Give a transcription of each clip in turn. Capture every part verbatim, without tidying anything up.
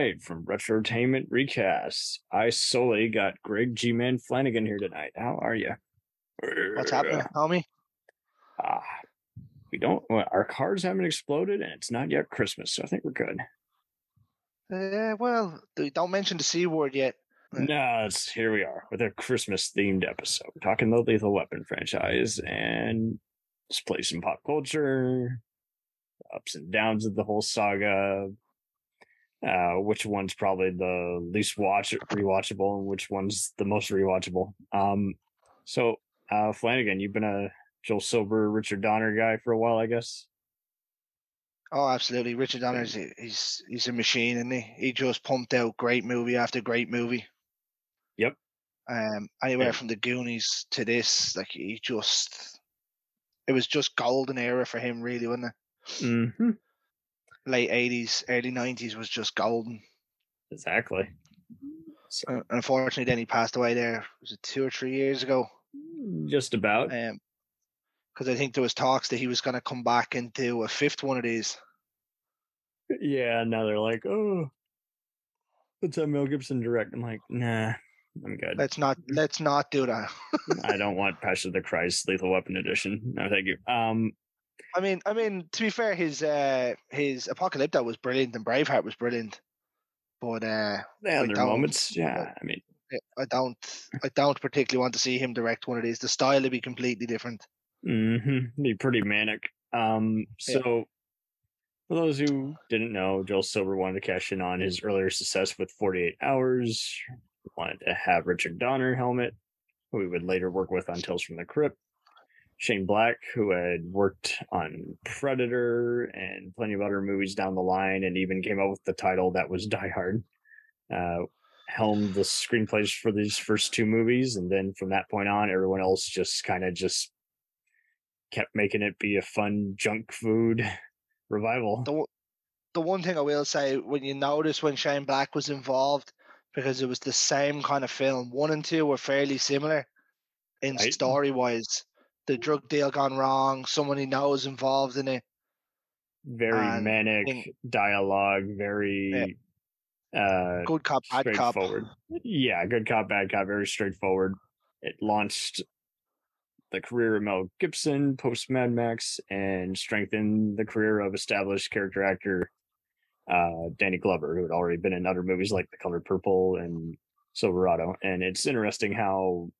night from Retrotainment Recast. I solely got Greg G-Man Flanagan here tonight. How are you? What's happening, homie? Ah, we don't. Well, our cars haven't exploded, and it's not yet Christmas, so I think we're good. Uh, well, don't mention the C word yet. No, it's here we are with a Christmas-themed episode, talking the Lethal Weapon franchise and just play some pop culture, ups and downs of the whole saga. Uh, which one's probably the least watch rewatchable, and which one's the most rewatchable? Um, so uh, Flanagan, you've been a Joel Silver, Richard Donner guy for a while, I guess. Oh, absolutely. Richard Donner's he's he's a machine, isn't he? He just pumped out great movie after great movie. Yep. Um, anywhere yeah. from the Goonies to this, like he just, it was just golden era for him, really, wasn't it? Mm-hmm. Late eighties, early nineties was just golden. Exactly. So, uh, unfortunately, then he passed away there. Was it two or three years ago? Just about. Um, because I think there was talks that he was going to come back and do a fifth one of these. Yeah, now they're like, oh, let's have Mel Gibson direct. I'm like, nah, I'm good. Let's not let's not do that. I don't want Passion of the Christ Lethal Weapon edition. No, thank you. Um, I mean, I mean, to be fair, his uh, his Apocalypto was brilliant and Braveheart was brilliant, but uh, they had their moments. Yeah, I mean, I don't, I don't particularly want to see him direct one of these. The style would be completely different. Mm-hmm. Be pretty manic. Um, so, yeah. For those who didn't know, Joel Silver wanted to cash in on his earlier success with forty-eight hours. Wanted to have Richard Donner helmet, who he would later work with on Tales from the Crypt. Shane Black, who had worked on Predator and plenty of other movies down the line, and even came up with the title that was Die Hard. Uh, helmed the screenplays for these first two movies, and then from that point on, everyone else just kind of just kept making it be a fun junk food revival. The, the one thing I will say, when you notice when Shane Black was involved, because it was the same kind of film, one and two were fairly similar in right. story-wise. The drug deal gone wrong, someone he knows involved in it. Very and manic in, dialogue, very yeah. uh, good cop, bad cop. Yeah, good cop, bad cop, very straightforward. It launched the career of Mel Gibson post Mad Max and strengthened the career of established character actor uh, Danny Glover, who had already been in other movies like The Color Purple and Silverado. And it's interesting how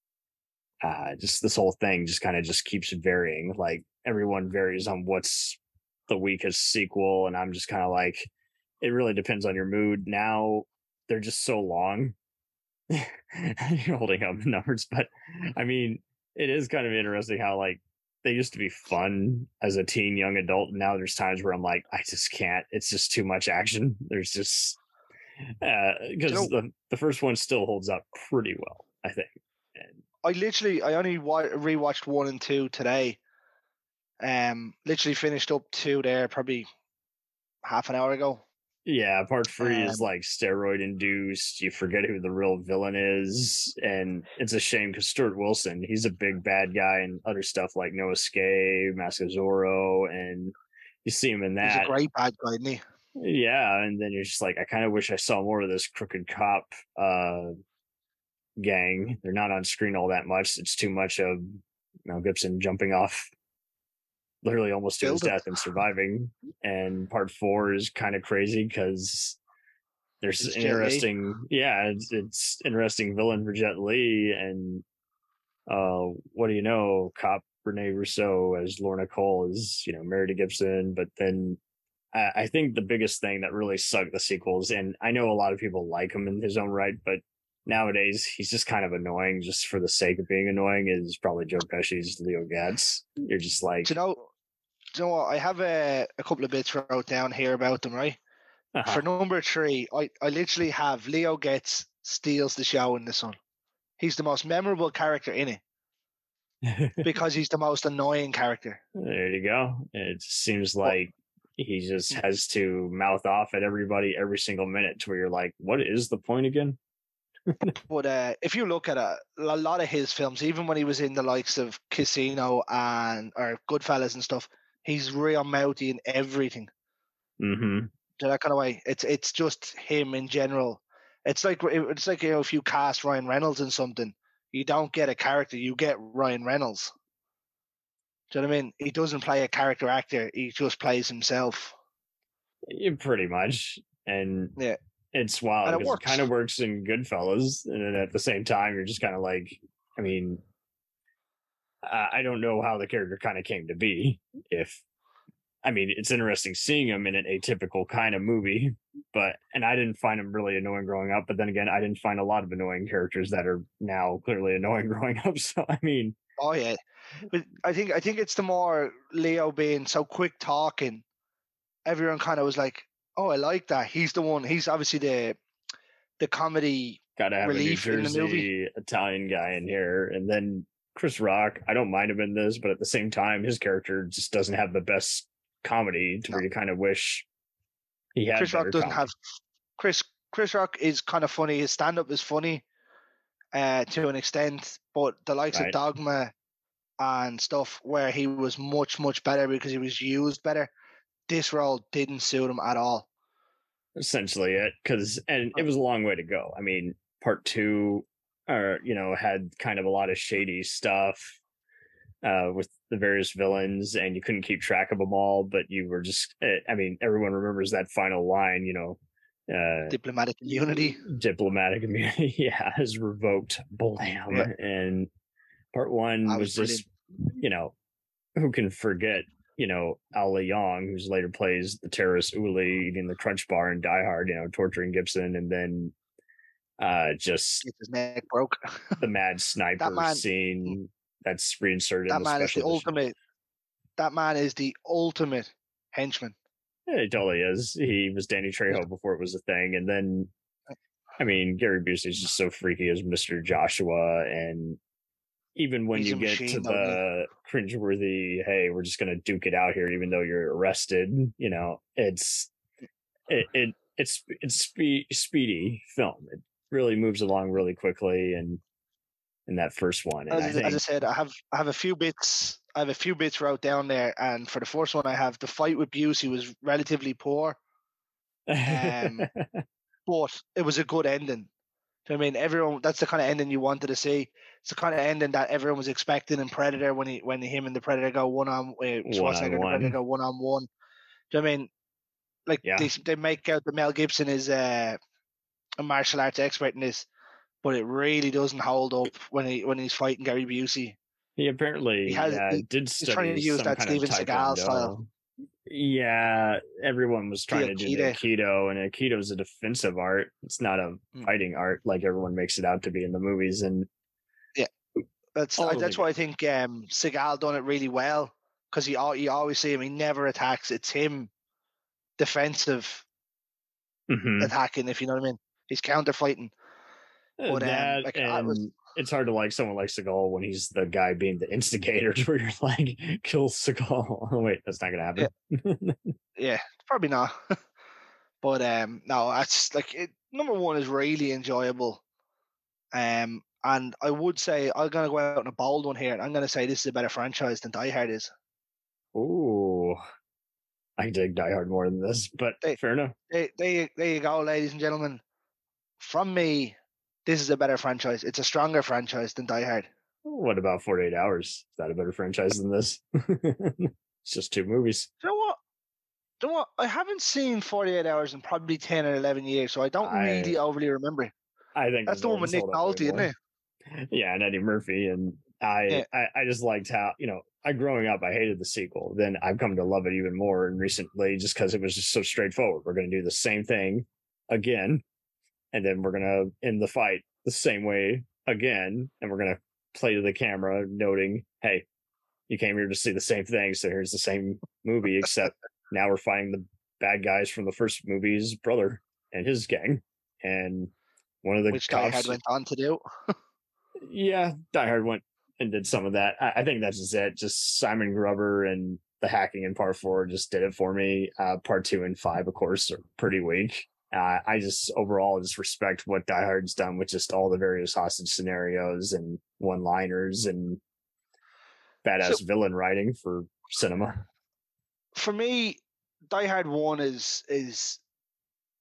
uh, just this whole thing just kind of just keeps varying. Like everyone varies on what's the weakest sequel, and I'm just kind of like, it really depends on your mood. Now they're just so long. You're holding up numbers, but I mean, it is kind of interesting how like they used to be fun as a teen, young adult, and now there's times where I'm like, I just can't. It's just too much action. There's just because uh, you know, the the first one still holds up pretty well, I think. And I literally, I only wa- rewatched one and two today. Um, literally finished up two there probably half an hour ago. Yeah, part three um, is like steroid induced. You forget who the real villain is, and it's a shame because Stuart Wilson, he's a big bad guy and other stuff like No Escape, Mask of Zorro, and you see him in that. He's a great bad guy, isn't he? Yeah, and then you're just like, I kind of wish I saw more of this crooked cop uh, gang. They're not on screen all that much. It's too much of Mel Gibson jumping off literally almost to his death and surviving. And part four is kind of crazy because there's it's interesting, yeah, it's, it's interesting villain for Jet Li, and uh, what do you know, cop Rene Russo as Lorna Cole is, you know, married to Gibson. But then I, I think the biggest thing that really sucked the sequels, and I know a lot of people like him in his own right, but nowadays he's just kind of annoying just for the sake of being annoying, is probably Joe Pesci's Leo Gatz. You're just like, do you know, do you know what? I have a, a couple of bits wrote down here about them, right? Uh-huh. For number three, I, I literally have Leo Getz steals the show in this one. He's the most memorable character in it because he's the most annoying character. There you go. It seems like well, he just has to mouth off at everybody every single minute to where you're like, what is the point again? But uh, if you look at a, a lot of his films, even when he was in the likes of Casino and or Goodfellas and stuff, he's real mouthy in everything. Mm-hmm. that kind of way. It's it's just him in general. It's like it's like you know if you cast Ryan Reynolds in something, you don't get a character, you get Ryan Reynolds. Do you know what I mean? He doesn't play a character actor; he just plays himself. Yeah, pretty much, and yeah, it's wild because it, it kind of works in Goodfellas, and then at the same time, you're just kind of like, I mean, I don't know how the character kind of came to be. If I mean, it's interesting seeing him in an atypical kind of movie, but and I didn't find him really annoying growing up. But then again, I didn't find a lot of annoying characters that are now clearly annoying growing up. So I mean, oh yeah, but I think I think it's the more Leo being so quick talking, everyone kind of was like, "Oh, I like that. He's the one. He's obviously the the comedy gotta have relief a New in the movie." Jersey Italian guy in here, and then Chris Rock. I don't mind him in this, but at the same time, his character just doesn't have the best comedy to No. where you kind of wish he had. Chris Rock doesn't comedy. have Chris. Chris Rock is kind of funny. His stand up is funny uh, to an extent, but the likes Right. of Dogma and stuff where he was much much better because he was used better. This role didn't suit him at all. Essentially, it because and it was a long way to go. I mean, part two, or you know, had kind of a lot of shady stuff uh, with the various villains, and you couldn't keep track of them all. But you were just, I mean, everyone remembers that final line, you know. Uh, diplomatic immunity. Diplomatic immunity, yeah, is revoked. Blam. Yeah. And part one was, was just, you know, who can forget, you know, Al Leong, who's later plays the terrorist Uli eating the Crunch Bar in Die Hard, you know, torturing Gibson, and then uh just his neck broke. The mad sniper that man, scene that's reinserted. That in the man is the edition. ultimate. That man is the ultimate henchman. Yeah, he totally is. He was Danny Trejo before it was a thing, and then, I mean, Gary Busey is just so freaky as Mister Joshua, and even when He's you get machine, to the cringeworthy, hey, we're just gonna duke it out here, even though you're arrested. You know, it's it, it it's it's spe- speedy film. It really moves along really quickly, and in that first one, and as, I think, as I said, I have I have a few bits. I have a few bits wrote down there, and for the first one, I have the fight with Busey was relatively poor, um, but it was a good ending. I mean, everyone, that's the kind of ending you wanted to see. It's the kind of ending that everyone was expecting in Predator when he when him and the Predator go one on uh, Schwarzenegger and the Predator go one on one. Do you know what I mean? Like yeah. they they make out that Mel Gibson is uh, a martial arts expert in this, but it really doesn't hold up when he when he's fighting Gary Busey. He apparently he has, uh, he, did study he's trying to use some that kind Steven of Seagal style. Yeah, everyone was trying the to do the Aikido, and Aikido is a defensive art. It's not a hmm. fighting art like everyone makes it out to be in the movies. And yeah, that's I, that's why I think um, Seagal done it really well, because he you always see him. He never attacks. It's him defensive mm-hmm. attacking. If you know what I mean, he's counter fighting. But that um, like, and was, it's hard to like someone like Seagal when he's the guy being the instigator, where you're like, kill Seagal. Oh wait, that's not gonna happen. Yeah, yeah probably not. But um, no, that's like it, number one is really enjoyable. Um, and I would say I'm gonna go out on a bold one here, and I'm gonna say this is a better franchise than Die Hard is. Ooh, I dig Die Hard more than this, but they, fair enough. They, they, there you go, ladies and gentlemen. From me, this is a better franchise. It's a stronger franchise than Die Hard. What about forty-eight hours? Is that a better franchise than this? It's just two movies. You know what? You know what? I haven't seen forty-eight hours in probably ten or eleven years, so I don't I, really overly remember. I think that's the one with Nick Nolte, isn't it? Yeah, and Eddie Murphy. And I, yeah. I, I just liked how, you know, I growing up, I hated the sequel. Then I've come to love it even more and recently, just because it was just so straightforward. We're going to do the same thing again, and then we're going to end the fight the same way again, and we're going to play to the camera noting, hey, you came here to see the same thing, so here's the same movie, except now we're fighting the bad guys from the first movie's brother and his gang, and one of the which cops, Die Hard went on to do. Yeah, Die Hard went and did some of that. I, I think that's just it. Just Simon Gruber and the hacking in part four just did it for me. Uh, part two and five, of course, are pretty weak. Uh, I just overall just respect what Die Hard's done with just all the various hostage scenarios and one-liners and badass so, villain writing for cinema. For me, Die Hard one is is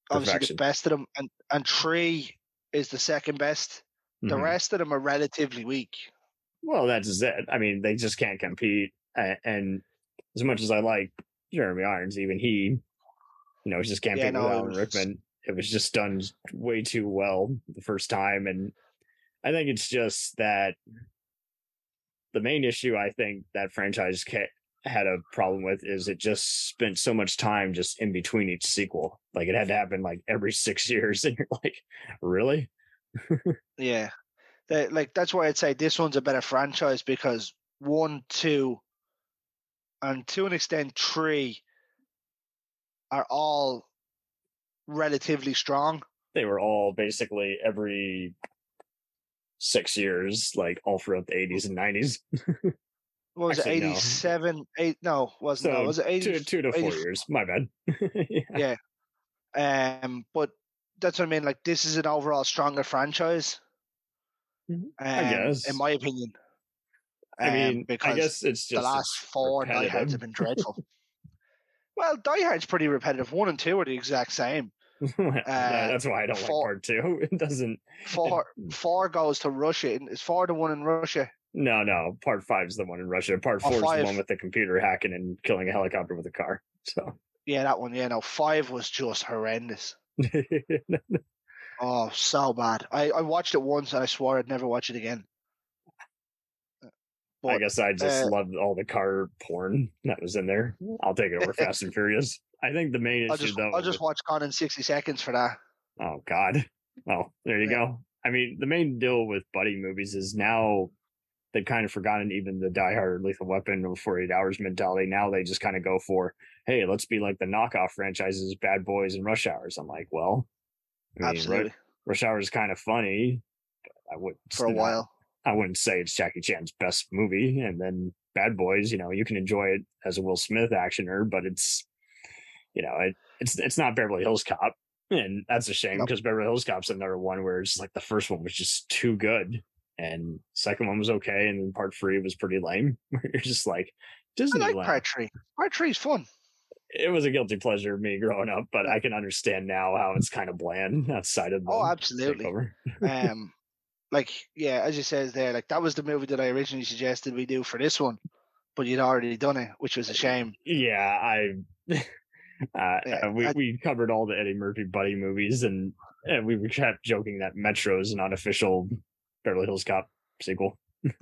obviously perfection. the best of them, and and three is the second best. The Mhm. rest of them are relatively weak. Well, that's it. I mean, they just can't compete. And, and as much as I like Jeremy Irons, even he, you know, just can't Yeah, compete with no, it Alan was Rickman. It was just done way too well the first time. And I think it's just that the main issue I think that franchise ca- had a problem with is it just spent so much time just in between each sequel. Like it had to happen like every six years. And you're like, really? yeah. They, like that's why I'd say this one's a better franchise because one, two, and to an extent three are all relatively strong. They were all basically every six years, like all throughout the eighties and nineties. What was Actually, it, no. eighty-seven? Eight? No, wasn't that? So Was it eighty? two, two to four eighty years. My bad. Yeah. Yeah. Um, but that's what I mean. Like this is an overall stronger franchise. I Um, in guess. my opinion. I Um, mean, I because guess it's the just last it's four repetitive. diehards have been dreadful. Well, Die Hard's pretty repetitive. One and two are the exact same. Well, Uh, that's why I don't four, like part two. It doesn't. four, It, four goes to Russia. Is four the one in Russia? no, no. Part five is the one in Russia. Part Or four is the one five? with the computer hacking and killing a helicopter with a car. So. Yeah, that one. Yeah, no, five was just horrendous. Oh, so bad. I, I watched it once and I swore I'd never watch it again. But, I guess I just uh, loved all the car porn that was in there. I'll take it over Fast and Furious. I think the main I'll issue just though. I'll just with, watch Gone in sixty seconds for that. Oh God. Well, there you Yeah. go. I mean, the main deal with buddy movies is now they've kind of forgotten even the Die Hard, Lethal Weapon, or forty-eight Hours mentality. Now they just kind of go for, hey, let's be like the knockoff franchises, Bad Boys and Rush Hours. I'm like, well, I mean, Absolutely. Rush Hour is kind of funny. I would For a while. I wouldn't say it's Jackie Chan's best movie. And then Bad Boys, you know, you can enjoy it as a Will Smith actioner, but it's, you know, it, it's it's not Beverly Hills Cop. And that's a shame because Beverly Hills Cop's another one where it's like the first one was just too good. And second one was okay. And then part three was pretty lame. You're just like, Disneyland. I like part three. Part three is fun. It was a guilty pleasure of me growing up, but I can understand now how it's kind of bland outside of the Oh, absolutely. takeover. um, like yeah, as you said there, like that was the movie that I originally suggested we do for this one, but you'd already done it, which was a shame. Yeah, I. Uh, Yeah, we I- we covered all the Eddie Murphy buddy movies, and, and we kept joking that Metro is an unofficial Beverly Hills Cop sequel.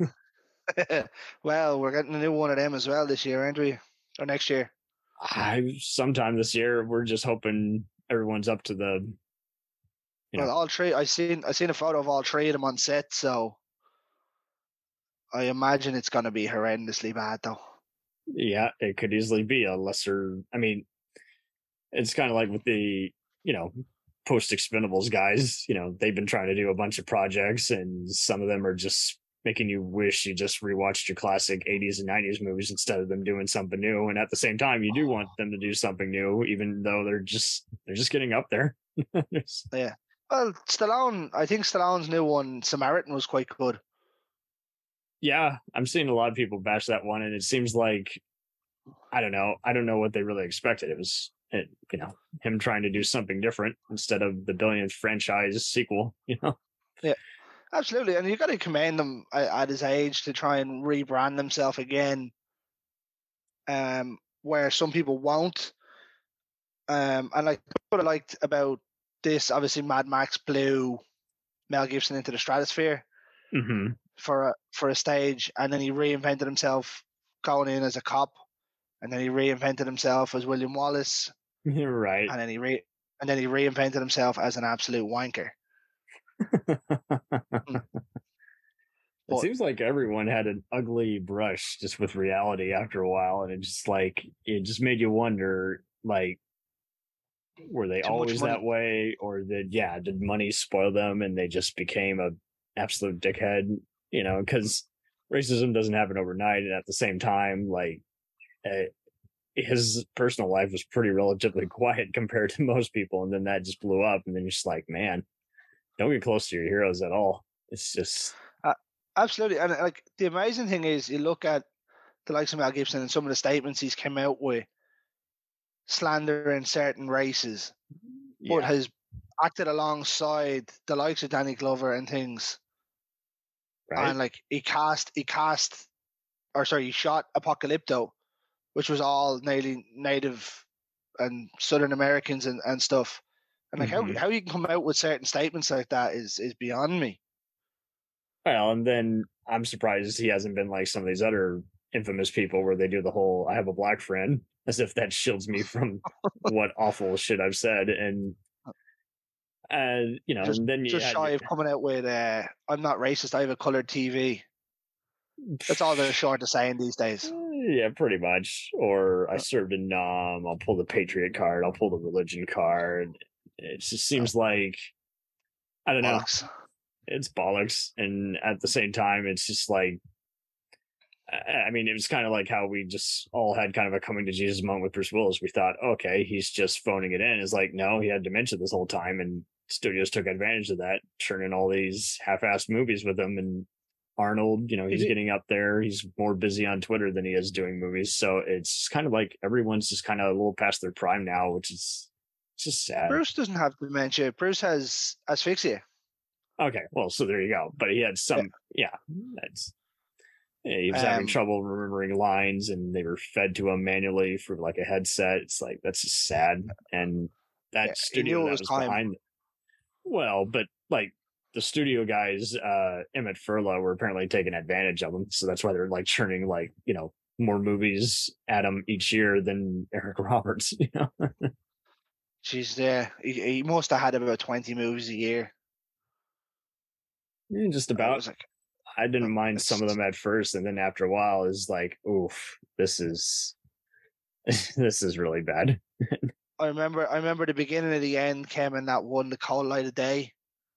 Well, we're getting a new one of them as well this year, aren't we? Or next year? I sometime this year, we're just hoping everyone's up to the. You Well, know, all three. I seen I seen a photo of all three of them on set, so I imagine it's going to be horrendously bad, though. yeah, it could easily be a lesser. I mean, it's kind of like with the you know post Expendables guys. You know, they've been trying to do a bunch of projects, and some of them are just making you wish you just rewatched your classic eighties and nineties movies instead of them doing something new. And at the same time, you do want them to do something new, even though they're just they're just getting up there. Yeah. Well, Stallone. I think Stallone's new one, Samaritan, was quite good. Yeah, I'm seeing a lot of people bash that one, and it seems like I don't know. I don't know what they really expected. It was, it, you know, him trying to do something different instead of the billionth franchise sequel. You know. Yeah. Absolutely, and you got to commend him at, at his age to try and rebrand himself again, um, where some people won't. Um, and like what I liked about this, obviously, Mad Max blew Mel Gibson into the stratosphere Mm-hmm. for a for a stage, and then he reinvented himself going in as a cop, and then he reinvented himself as William Wallace, Right. and then he re and then he reinvented himself as an absolute wanker. It But- seems like everyone had an ugly brush just with reality after a while, and it just like it just made you wonder, like, were they Too much always money. that way, or did yeah, did money spoil them and they just became a absolute dickhead? You know, because racism doesn't happen overnight, and at the same time, like, uh, his personal life was pretty relatively quiet compared to most people, and then that just blew up, and then you're just like, man, don't get close to your heroes at all. It's just. Absolutely, and like the amazing thing is, you look at the likes of Mel Gibson and some of the statements he's come out with, slandering certain races, but Yeah. has acted alongside the likes of Danny Glover and things. Right. And like he cast, he cast, or sorry, he shot Apocalypto, which was all nearly native and Southern Americans and, and stuff. And like Mhm. how how you can come out with certain statements like that is is beyond me. Well, and then I'm surprised he hasn't been like some of these other infamous people where they do the whole "I have a black friend" as if that shields me from what awful shit I've said, and uh, you know, Just and then you just had shy of coming out with uh, "I'm not racist, I have a colored T V." That's all they're short of saying these days. yeah, pretty much. Or I served in Nam. I'll pull the patriot card. I'll pull the religion card. It just seems like I don't know. Bollocks. It's bollocks, and at the same time, it's just like I mean, it was kind of like how we just all had kind of a coming to Jesus moment with Bruce Willis. We thought, okay, he's just phoning it in. It's like, no, he had dementia this whole time, and studios took advantage of that, churning all these half-assed movies with him. And Arnold, you know, he's getting up there. He's more busy on Twitter than he is doing movies. So it's kind of like everyone's just kind of a little past their prime now, which is it's just sad. Bruce doesn't have dementia. Bruce has asphyxia. Okay, well, so there you go. But he had some, yeah, yeah that's. Yeah, he was um, having trouble remembering lines, and they were fed to him manually through like a headset. It's like that's just sad, and that yeah, studio that was, was behind. Well, but like the studio guys, uh, Emmett Furla, were apparently taking advantage of him, so that's why they're like churning like you know more movies at him each year than Eric Roberts. You know, jeez, yeah, he, he must have had about twenty movies a year. Yeah, just about. Like, I didn't mind some of them at first, and then after a while, is like, oof, this is this is really bad. I remember, I remember the beginning of the end came in that one, The Cold Light of Day.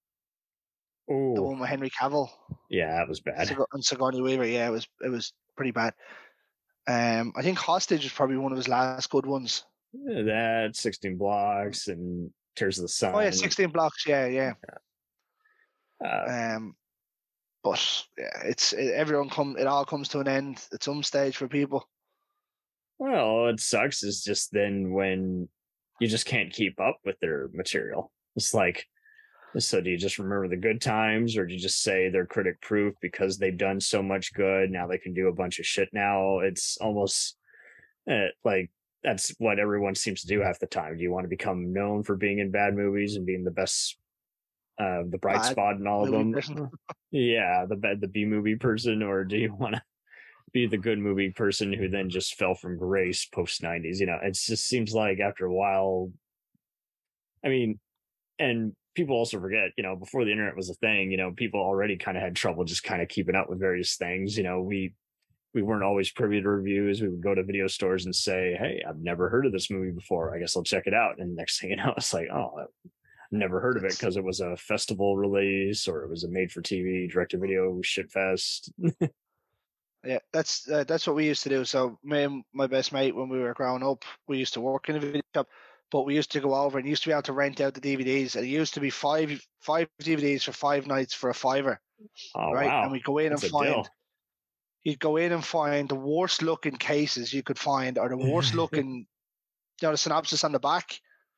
Ooh. The one with Henry Cavill. Yeah, that was bad. And Sigourney Weaver. Yeah, it was it was pretty bad. Um, I think Hostage is probably one of his last good ones. Yeah, that sixteen Blocks and Tears of the Sun. Oh yeah, sixteen Blocks. Yeah, yeah. yeah. Uh, um. But yeah, it's it, everyone come. It all comes to an end at some stage for people. Well, it sucks is just then when you just can't keep up with their material. It's like, so do you just remember the good times, or do you just say they're critic proof because they've done so much good? Now they can do a bunch of shit. Now it's almost eh, like that's what everyone seems to do half the time. Do you want to become known for being in bad movies and being the best? Uh, the bright bad spot in all of them. Yeah, the bad, the B movie person, or do you want to be the good movie person who then just fell from grace post nineties? You know, it just seems like after a while. I mean, and people also forget, you know, before the internet was a thing, you know, people already kind of had trouble just kind of keeping up with various things. You know, we we weren't always privy to reviews. We would go to video stores and say, "Hey, I've never heard of this movie before. I guess I'll check it out." And next thing you know, it's like, oh. Never heard of it because it was a festival release or it was a made-for-T V direct-to-video shitfest. Yeah, that's uh, that's what we used to do. So me and my best mate, when we were growing up, we used to work in a video shop, but we used to go over and used to be able to rent out the D V Ds. And it used to be five five D V Ds for five nights for a fiver. Oh right? wow! And we go in that's and find. You'd go in and find the worst-looking cases you could find, or the worst-looking, you know, the synopsis on the back.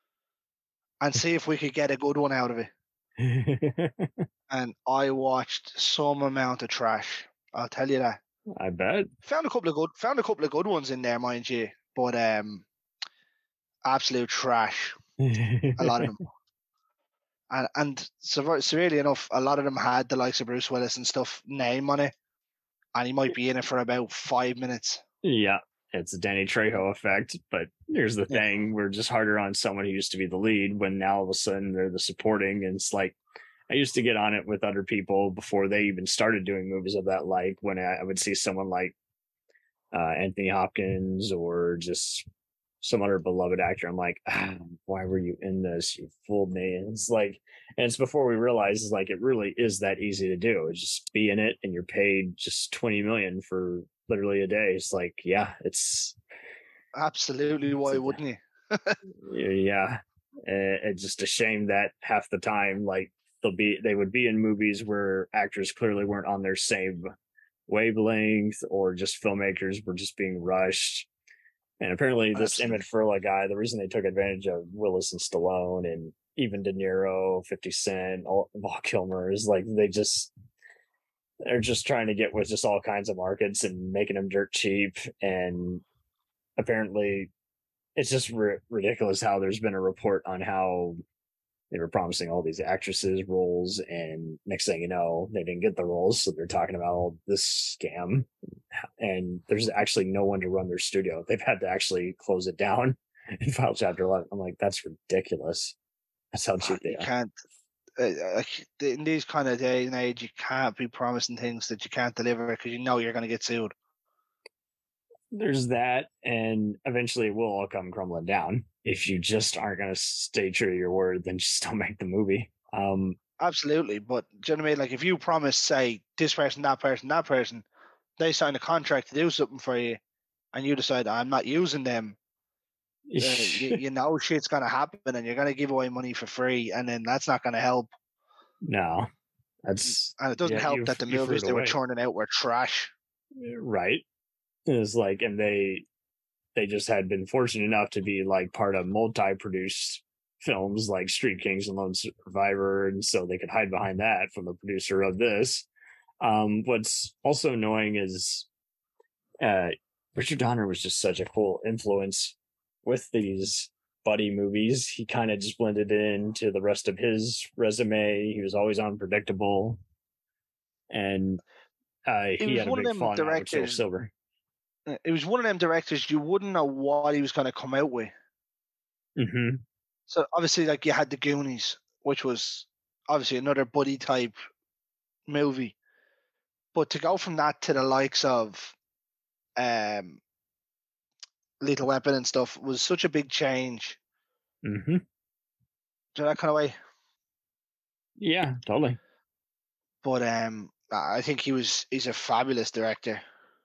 And see if we could get a good one out of it. And I watched some amount of trash. I'll tell you that. I bet. Found a couple of good found a couple of good ones in there, mind you. But um absolute trash. A lot of them. And and severely enough, a lot of them had the likes of Bruce Willis and stuff name on it. And he might be in it for about five minutes. Yeah. It's a Danny Trejo effect, but here's the yeah. thing: we're just harder on someone who used to be the lead when now all of a sudden they're the supporting. And it's like I used to get on it with other people before they even started doing movies of that like. When I, I would see someone like uh, Anthony Hopkins or just some other beloved actor, I'm like, ah, why were you in this? You fooled me. And it's like, and it's before we realize it's like it really is that easy to do. It's just be in it, and you're paid just twenty million for literally a day. It's like, yeah, it's absolutely. Why it's, wouldn't you? Yeah, uh, it's just a shame that half the time, like they'll be, they would be in movies where actors clearly weren't on their same wavelength, or just filmmakers were just being rushed. And apparently, this Emmett Furla guy, the reason they took advantage of Willis and Stallone and even De Niro, fifty Cent, all, Val Kilmer is like they just they're just trying to get with just all kinds of markets and making them dirt cheap. And apparently, it's just ri- ridiculous how there's been a report on how they were promising all these actresses roles, and next thing you know, they didn't get the roles. So they're talking about all this scam, and there's actually no one to run their studio. They've had to actually close it down and file Chapter eleven. I'm like, that's ridiculous. That's how cheap they You are. can't. Uh, in these kind of day and age, you can't be promising things that you can't deliver because you know you're going to get sued. There's that, and eventually it will all come crumbling down. If you just aren't going to stay true to your word, then just don't make the movie. Um, Absolutely, but do you know what I mean? Like if you promise, say, this person, that person, that person, they sign a contract to do something for you, and you decide I'm not using them, uh, you, you know shit's going to happen, and you're going to give away money for free, and then that's not going to help. No, that's and it doesn't yeah, help that the movies they were churning out were trash. Right. It's like, and they they just had been fortunate enough to be like part of multi-produced films like Street Kings and Lone Survivor, and so they could hide behind that from the producer of this. Um, what's also annoying is uh, Richard Donner was just such a cool influence with these buddy movies. He kind of just blended into the rest of his resume. He was always unpredictable, and uh, he had a big falling out with Joel Silver. It was one of them directors you wouldn't know what he was going to come out with. Mm-hmm. So obviously, like you had the Goonies, which was obviously another buddy type movie, but to go from that to the likes of um, Lethal Weapon and stuff was such a big change. Mm-hmm. So that kind of way. Yeah, totally. But um, I think he was he's a fabulous director.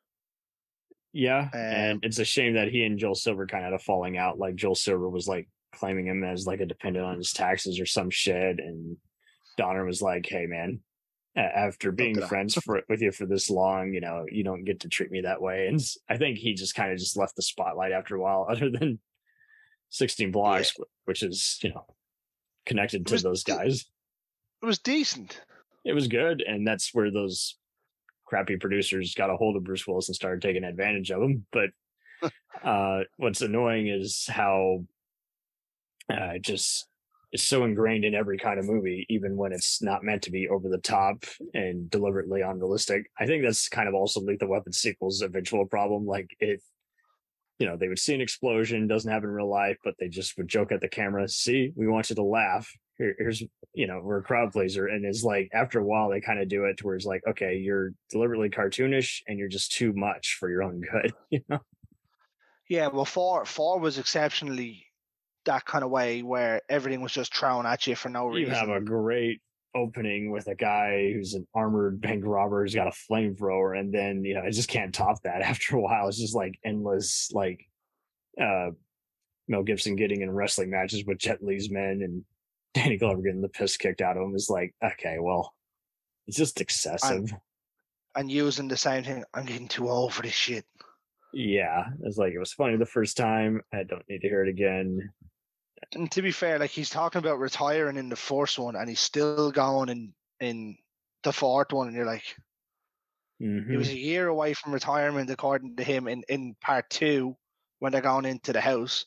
Yeah, um, and it's a shame that he and Joel Silver kind of had a falling out. Like Joel Silver was like claiming him as like a dependent on his taxes or some shit, and Donner was like, "Hey, man, after being friends for, with you for this long, you know, you don't get to treat me that way." And I think he just kind of just left the spotlight after a while. Other than sixteen Blocks, yeah. which is you know connected to was, those guys. It was decent. It was good, and that's where those crappy producers got a hold of Bruce Willis and started taking advantage of him. But uh, what's annoying is how uh, it just is so ingrained in every kind of movie, even when it's not meant to be over the top and deliberately unrealistic. I think that's kind of also Lethal Weapon sequel's eventual problem. Like it, you know, they would see an explosion, doesn't happen in real life, but they just would joke at the camera, see, we want you to laugh. Here, here's, you know, we're a crowd pleaser. And it's like, after a while, they kind of do it to where it's like, okay, you're deliberately cartoonish and you're just too much for your own good, you know? Yeah, well, four, four was exceptionally that kind of way where everything was just thrown at you for no reason. You have a great opening with a guy who's an armored bank robber who's got a flamethrower, and then you know I just can't top that. After a while, it's just like endless, like uh, Mel Gibson getting in wrestling matches with Jet Li's men and Danny Glover getting the piss kicked out of him. Is like, okay, well, it's just excessive. And, and using the same thing, I'm getting too old for this shit. Yeah, it's like it was funny the first time. I don't need to hear it again. And to be fair, like he's talking about retiring in the first one, and he's still going in in the fourth one, and you're like, mm-hmm. he was a year away from retirement, according to him, in in part two when they're going into the house,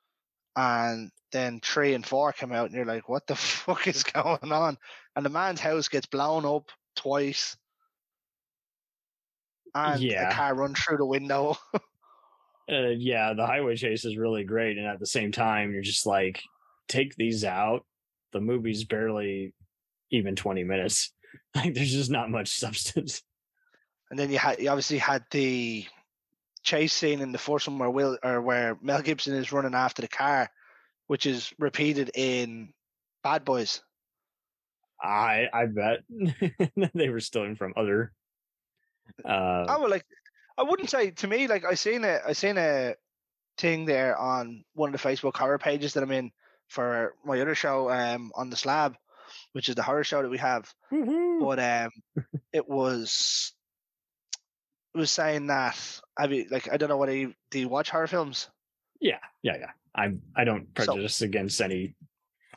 and then three and four come out, and you're like, what the fuck is going on? And the man's house gets blown up twice, and yeah. a car runs through the window. Uh, yeah, the highway chase is really great, and at the same time, you're just like, take these out. The movie's barely even twenty minutes. Like, there's just not much substance. And then you had, you obviously had the chase scene in the first one where Will or where Mel Gibson is running after the car, which is repeated in Bad Boys. I I bet they were stealing from other. Uh, I would like. I wouldn't say to me like I seen a I seen a thing there on one of the Facebook horror pages that I'm in for my other show um on the Slab, which is the horror show that we have. Mm-hmm. But um it was it was saying that I mean like I don't know whether you do you watch horror films? Yeah, yeah, yeah. I I don't prejudice so, against any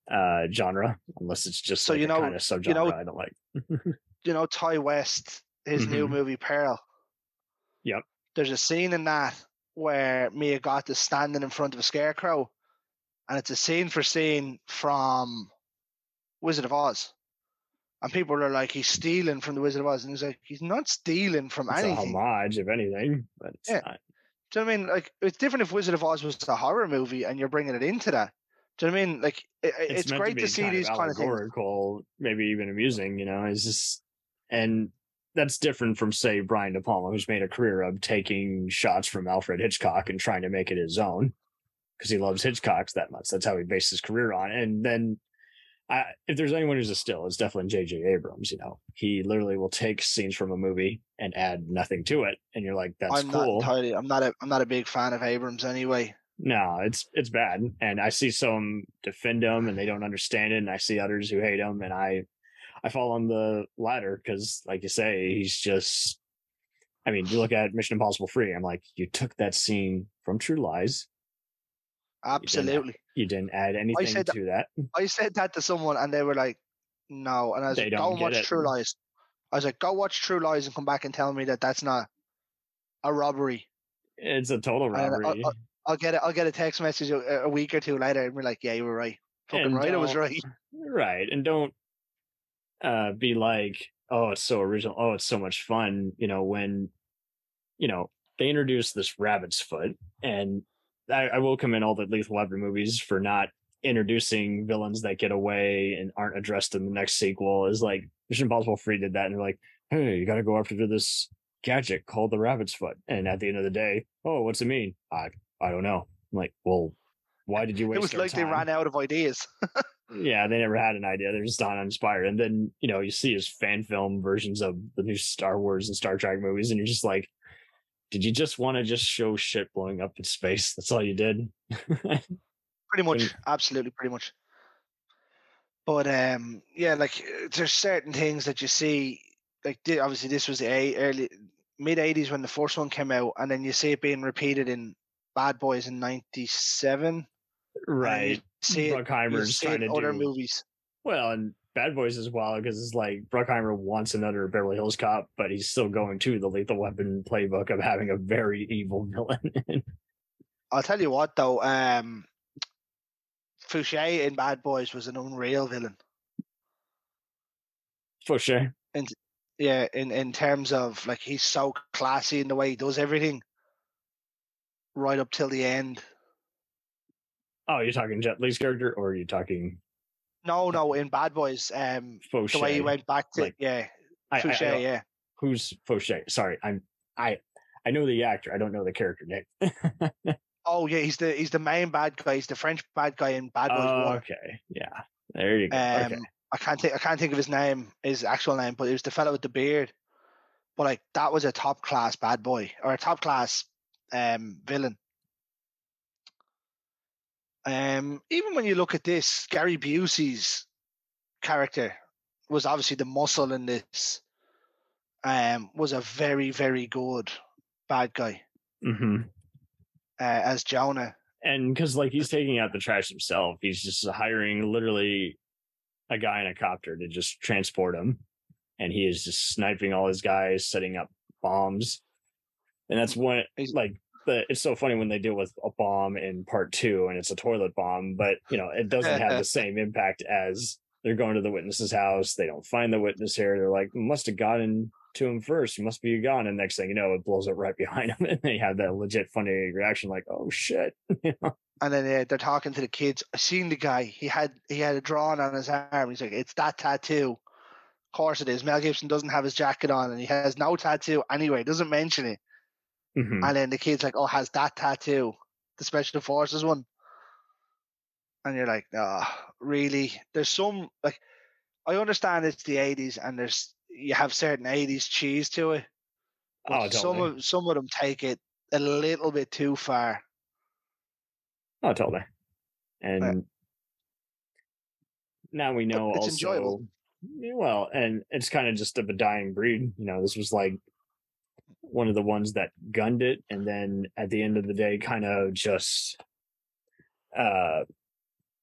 uh, genre, unless it's just So like you a know, kind of subgenre you know, I don't like. you know, Ty West, his new Mhm. movie Pearl. Yep. There's a scene in that where Mia Goth is standing in front of a scarecrow, and it's a scene for scene from Wizard of Oz. And people are like, he's stealing from the Wizard of Oz, and he's like, he's not stealing from It's a anything. homage, if anything, but it's Yeah. not. Do you know what I mean? Like, it's different if Wizard of Oz was a horror movie and you're bringing it into that. Do you know what I mean? Like, it, It's it's meant to great to be see kind of these kind of things. allegorical, maybe even amusing, you know. It's just, and that's different from, say, Brian De Palma, who's made a career of taking shots from Alfred Hitchcock and trying to make it his own because he loves Hitchcock's that much. That's how he based his career on. And then, I, if there's anyone who's a still, it's definitely J J Abrams. You know, he literally will take scenes from a movie and add nothing to it, and you're like, "That's I'm cool." not entirely. I'm not a. I'm not a big fan of Abrams anyway. No, it's it's bad, and I see some defend him and they don't understand it, and I see others who hate him, and I I fall on the latter because, like you say, he's just. I mean, you look at Mission Impossible three. I'm like, you took that scene from True Lies. Absolutely. You didn't, you didn't add anything I said to that. I said that to someone, and they were like, "No." And I was They like, don't "Go and get watch it. True Lies." I was like, "Go watch True Lies and come back and tell me that that's not a robbery." It's a total And I'll, robbery. I'll, I'll get it. I'll get a text message a, a week or two later, and be like, "Yeah, you were right. Fucking And right. I was don't- right." Right, and don't uh, be like, oh, it's so original. Oh, it's so much fun. You know, when, you know, they introduced this rabbit's foot, and I, I will commend all the Lethal Weapon movies for not introducing villains that get away and aren't addressed in the next sequel. Is like Mission Impossible three did that, and they're like, hey, you got to go after this gadget called the rabbit's foot. And at the end of the day, oh, what's it mean? I I don't know. I'm like, well, why did you waste? It was like time? they ran out of ideas. Yeah, they never had an idea. They're just uninspired. And then, you know, you see his fan film versions of the new Star Wars and Star Trek movies, and you're just like, did you just want to just show shit blowing up in space? That's all you did. Pretty much, absolutely, pretty much. But um, yeah, like there's certain things that you see. Like obviously, this was the early mid eighties when the first one came out, and then you see it being repeated in Bad Boys in ninety-seven. Right. See it, Bruckheimer's see trying it in to other do movies. Well, and Bad Boys as well, because it's like Bruckheimer wants another Beverly Hills Cop, but he's still going to the Lethal Weapon playbook of having a very evil villain. I'll tell you what, though, um, Fouché in Bad Boys was an unreal villain. Fouché. And yeah, in in terms of like he's so classy in the way he does everything, right up till the end. Oh, you're talking Jet Li's character, or are you talking? No, no, in Bad Boys, um, Fouché. the way he went back to like, yeah, I, Fouché, I, I, yeah. Who's Fouché? Sorry, I'm I I know the actor. I don't know the character name. Oh yeah, he's the he's the main bad guy. He's the French bad guy in Bad Boys oh, One. Okay, yeah, there you go. Um, okay, I can't think I can't think of his name, his actual name, but it was the fellow with the beard. But like that was a top class bad boy or a top class um, villain. Um, even when you look at this, Gary Busey's character was obviously the muscle in this. Um, was a very very good bad guy mm-hmm. uh, as Jonah. And because like he's taking out the trash himself, he's just hiring literally a guy in a copter to just transport him, and he is just sniping all his guys, setting up bombs, and that's when He's, like the it's so funny when they deal with a bomb in part two, and it's a toilet bomb, but you know it doesn't have the same impact as they're going to the witness's house. They don't find the witness here. They're like, must have gotten to him first. He must be gone. And next thing you know, it blows up right behind him, and they have that legit funny reaction, like, "Oh shit!" you know? And then uh, they're talking to the kids. I seen the guy. He had he had a drawing on his arm. He's like, "It's that tattoo." Of course it is. Mel Gibson doesn't have his jacket on, and he has no tattoo anyway. Doesn't mention it. Mm-hmm. And then the kid's like, "Oh, has that tattoo, the Special Forces one?" And you're like, "Oh, really?" There's some like, I understand it's the eighties, and there's you have certain eighties cheese to it. But Oh, totally. some of some of them take it a little bit too far. Oh, totally. And Right. now we know it's also enjoyable. Well, and it's kind of just of a dying breed. You know, this was like one of the ones that gunned it, and then at the end of the day, kind of just uh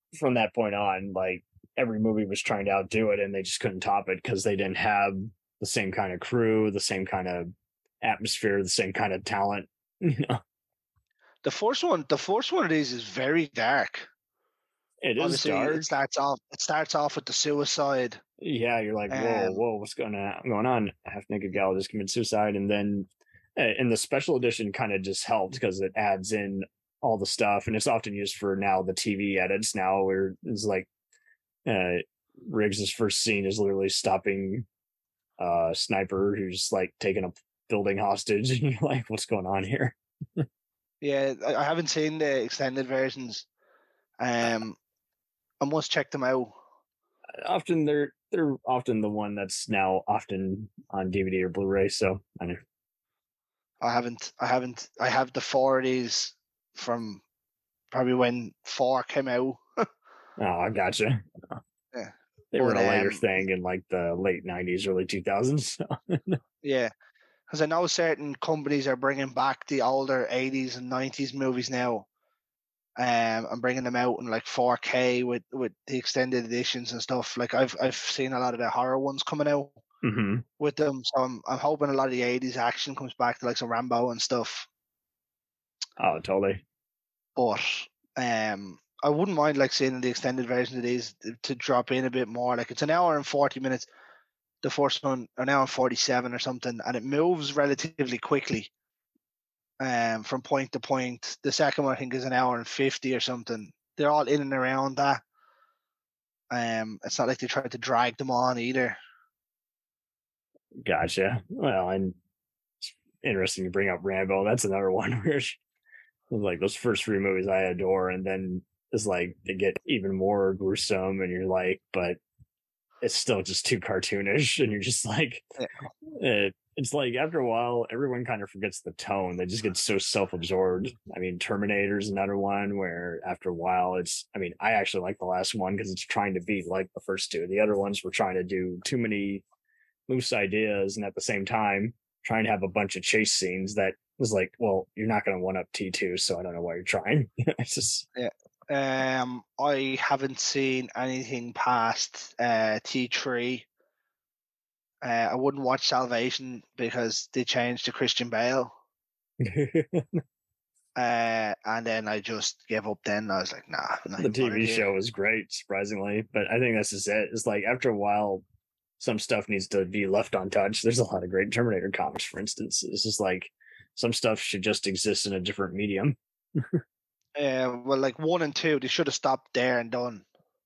from that point on, like every movie was trying to outdo it, and they just couldn't top it because they didn't have the same kind of crew, the same kind of atmosphere, the same kind of talent. You know, The first one, the first one of these is very dark. it is Obviously, dark. it starts off. It starts off with the suicide. Yeah, you're like, whoa, Um, whoa, what's going on? Going on? Half naked gal just committed suicide, and then, uh, and the special edition kind of just helped because it adds in all the stuff, and it's often used for now the T V edits now, where it's like, uh, Riggs' first scene is literally stopping uh sniper who's like taking a building hostage, and you're like, what's going on here? yeah, I, I haven't seen the extended versions. Um, I must check them out. Often they're they're often the one that's now often on D V D or Blu-ray. So I know. I haven't. I haven't. I have the four of these from probably when four came out. Oh, I gotcha. Yeah, They were but a later um, thing in like the late nineties, early two thousands. So. yeah, because I know certain companies are bringing back the older eighties and nineties movies now. Um, and bringing them out in like four K with, with the extended editions and stuff. Like I've I've seen a lot of the horror ones coming out Mm-hmm. with them, so I'm I'm hoping a lot of the eighties action comes back to like some Rambo and stuff. Oh, totally. But um, I wouldn't mind like seeing the extended version of these to drop in a bit more. Like it's an hour and forty minutes. The first one, an hour and forty-seven or something, and it moves relatively quickly. Um, from point to point. The second one I think is an hour and fifty or something. They're all in and around that. Um, it's not like they tried to drag them on either. Gotcha. Well, and it's interesting you bring up Rambo. That's another one where like those first three movies I adore, and then it's like they get even more gruesome, and you're like, but it's still just too cartoonish, and you're just like, Yeah. it, it's like after a while, everyone kind of forgets the tone. They just get so self-absorbed. I mean, Terminator's another one where after a while, it's. I mean, I actually like the last one because it's trying to be like the first two. The other ones were trying to do too many loose ideas, and at the same time, trying to have a bunch of chase scenes that was like, well, you're not going to one up T two, so I don't know why you're trying. It's just Yeah. Um, I haven't seen anything past uh, T three. Uh, I wouldn't watch Salvation because they changed to Christian Bale. Uh, and then I just gave up. Then I was like, nah. I'm not the even T bothered V here. show was great, surprisingly, but I think this is it. It's like after a while, some stuff needs to be left untouched. There's a lot of great Terminator comics, for instance. It's just like some stuff should just exist in a different medium. Uh, well, like one and two, they should have stopped there and done.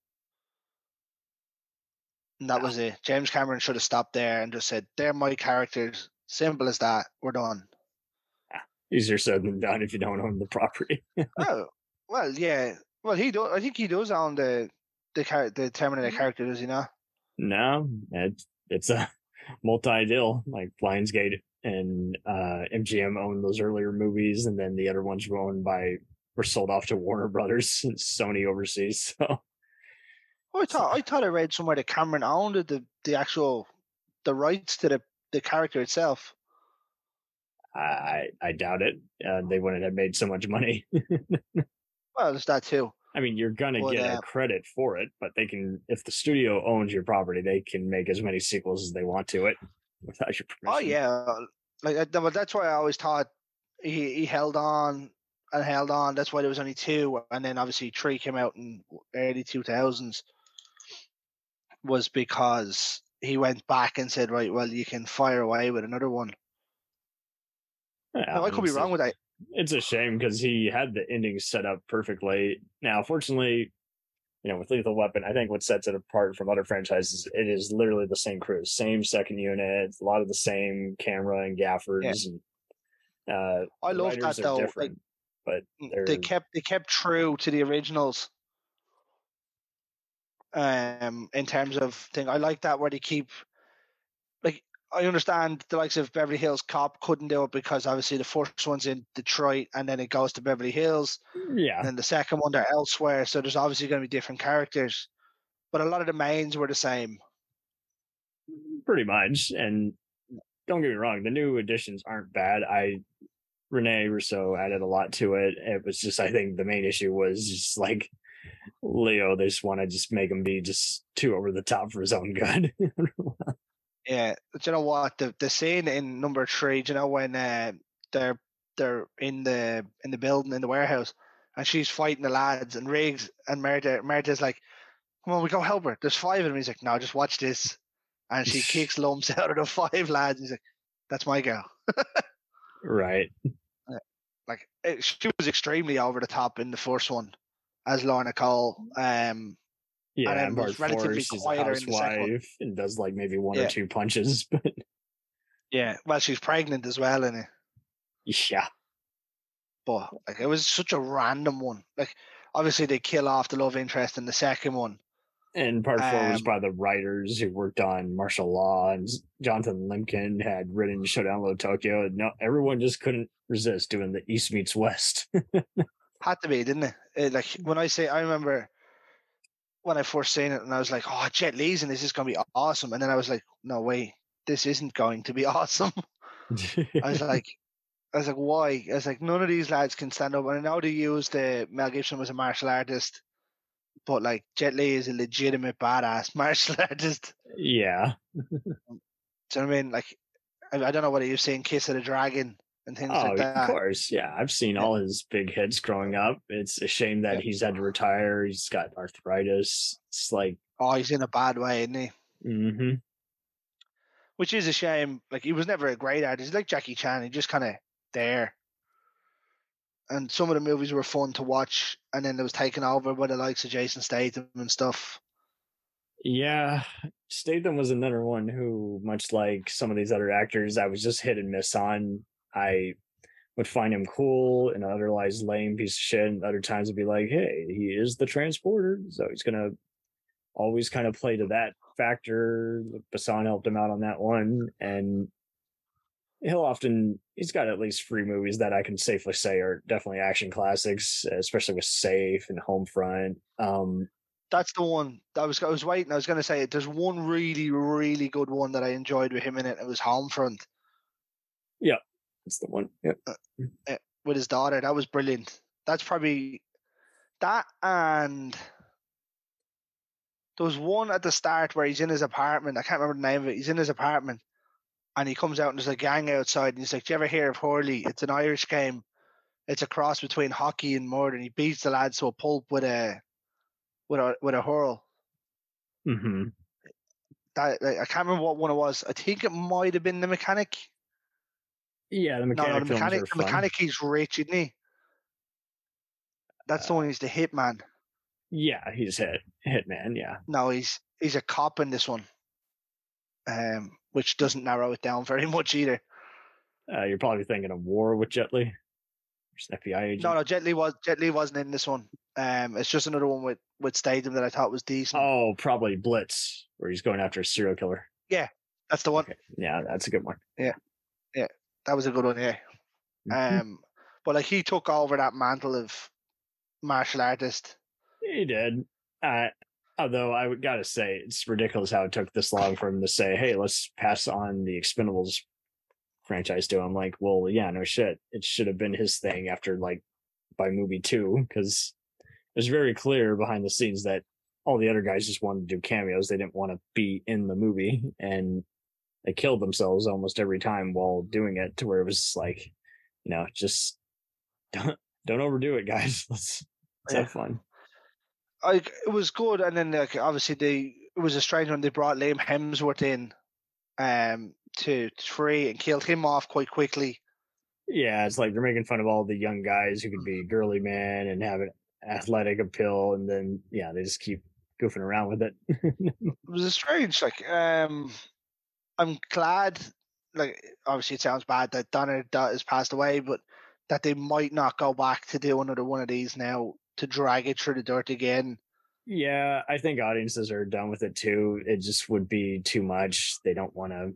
And that Yeah. was it. James Cameron should have stopped there and just said, "They're my characters. Simple as that. We're done." Easier said than done if you don't own the property. Oh, well, yeah. Well, he do. I think he does own the the char- the Terminator character, does he not? No, it's it's a multi deal. Like Lionsgate and uh, M G M owned those earlier movies, and then the other ones were owned by were sold off to Warner Brothers and Sony overseas. So Oh, I thought I thought I read somewhere that Cameron owned the the actual the rights to the the character itself. I I doubt it. Uh, they wouldn't have made so much money. Well, there's that too. I mean, you're gonna But get a uh, credit for it, but they can if the studio owns your property, they can make as many sequels as they want to it without your permission. oh yeah, like but that's why I always thought he he held on and held on. That's why there was only two, and then obviously three came out in early two thousands. Was because he went back and said, right, well, you can fire away with another one. Yeah, Now, I could be wrong a, with that. It's a shame because he had the ending set up perfectly. Now, fortunately, you know, with Lethal Weapon, I think what sets it apart from other franchises, it is literally the same crew, same second unit, a lot of the same camera and gaffers. Yeah. And uh, I the love that writers are though. different, Like, but they're they kept they kept true to the originals. Um, in terms of thing, I like that where they keep like I understand the likes of Beverly Hills Cop couldn't do it because obviously the first one's in Detroit and then it goes to Beverly Hills. yeah, And then the second one they're elsewhere, so there's obviously going to be different characters. But a lot of the mains were the same. pretty much. And don't get me wrong, the new additions aren't bad. I Rene Russo added a lot to it. It was just I think the main issue was just like Leo, they just want to just make him be just too over the top for his own good. Yeah, do you know what the the scene in number three? Do you know when uh, they're they're in the in the building in the warehouse, and she's fighting the lads, and Riggs and Marta Marta's like, "Come on, we go help her. There's five of them." He's like, "No, just watch this," and she kicks lumps out of the five lads. He's like, "That's my girl." Right. Like it, she was extremely over the top in the first one as Lorna Cole. Um, Yeah, and then in part was four, relatively she's a quieter in the second one. housewife and does like maybe one or Yeah, two punches, but yeah. Well, she's pregnant as well in it, yeah. but like it was such a random one. Like obviously they kill off the love interest in the second one. And part four was Um, by the writers who worked on Martial Law, and Jonathan Limkin had written Showdown Low Tokyo. No, everyone just couldn't resist doing the East meets West. had to be, didn't it? it? Like when I say, I remember when I first seen it, and I was like, "Oh, Jet Li's and this is gonna be awesome," and then I was like, "No way, this isn't going to be awesome." I was like, I was like, why? I was like, none of these lads can stand up. And I know they use the Mel Gibson was a martial artist, but like Jet Li is a legitimate badass martial artist. Yeah. Do you know what I mean? Like, I, I don't know whether you've seen Kiss of the Dragon and things Oh, like of that. course. Yeah. I've seen Yeah. all his big hits growing up. It's a shame that Yeah. he's had to retire. He's got arthritis. It's like, Oh, he's in a bad way, isn't he? mm-hmm. Which is a shame. Like, he was never a great artist. He's like Jackie Chan. He just kind of there. And some of the movies were fun to watch, and then it was taken over by the likes of Jason Statham and stuff. Yeah, Statham was another one who, much like some of these other actors, I was just hit and miss on. I would find him cool and otherwise lame piece of shit, and other times would be like, hey, he is the transporter, so he's gonna always kind of play to that factor. Bassan helped him out on that one, and he'll often he's got at least three movies that I can safely say are definitely action classics, especially with Safe and Homefront. Um, That's the one. I was I was waiting. I was going to say there's one really really good one that I enjoyed with him in it. It was Homefront. Yeah, that's the one. Yep. Uh, with his daughter. That was brilliant. That's probably that, and there was one at the start where he's in his apartment. I can't remember the name of it. He's in his apartment, and he comes out and there's a gang outside, and he's like, "Do you ever hear of Hurley? It's an Irish game. It's a cross between hockey and murder." And he beats the lads to a pulp with a with a with a hurl. Mm-hmm. That like, I can't remember what one it was. I think it might have been The Mechanic. Yeah, the No, mechanic no, the films mechanic. are The fun. mechanic. He's rich, isn't he? That's the Uh, one. He's the hitman. yeah, he's hit hitman. Yeah. No, he's he's a cop in this one, um, which doesn't narrow it down very much either. Uh, you're probably thinking of War with Jet Li, an F B I agent. No, no, Jet Li was Jet Li wasn't in this one. Um, it's just another one with with Statham that I thought was decent. Oh, probably Blitz, where he's going after a serial killer. Yeah, that's the one. Okay. Yeah, that's a good one. Yeah, yeah, that was a good one. Yeah. Mm-hmm. Um, but like he took over that mantle of martial artist. He did. Uh, although I would gotta say it's ridiculous how it took this long for him to say, "Hey, let's pass on the Expendables franchise to him." Like, well, yeah, no shit. It should have been his thing after like by movie two, because it was very clear behind the scenes that all the other guys just wanted to do cameos. They didn't want to be in the movie, and they killed themselves almost every time while doing it. To where it was like, you know, just don't don't overdo it, guys. Let's let's Yeah. have fun. Like it was good, and then like obviously they it was a strange when they brought Liam Hemsworth in, um, to three and killed him off quite quickly. Yeah, it's like they're making fun of all the young guys who could be girly man and have an athletic appeal, and then yeah, they just keep goofing around with it. It was a strange, like, um, I'm glad, like, obviously it sounds bad that Donner has passed away, but that they might not go back to do another one of these now to drag it through the dirt again. Yeah, I think audiences are done with it too. It just would be too much. They don't want to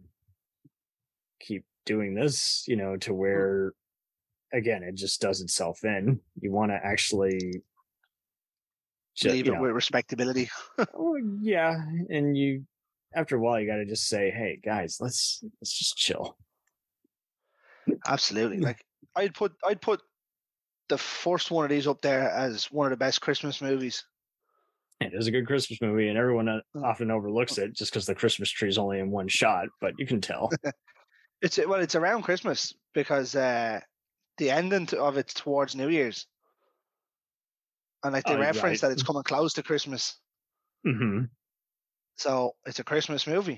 keep doing this, you know, to where, again, it just does itself in. You want to actually just, leave it know, with respectability. Oh, yeah, and you, after a while, you got to just say, "Hey, guys, let's let's just chill." Absolutely. Like I'd put I'd put the first one of these up there as one of the best Christmas movies. It is a good Christmas movie, and everyone uh, often overlooks it just because the Christmas tree is only in one shot. But you can tell. It's well, it's around Christmas because uh, the ending of it's towards New Year's, and like they Oh, reference right. that it's coming close to Christmas. Mm-hmm. So it's a Christmas movie.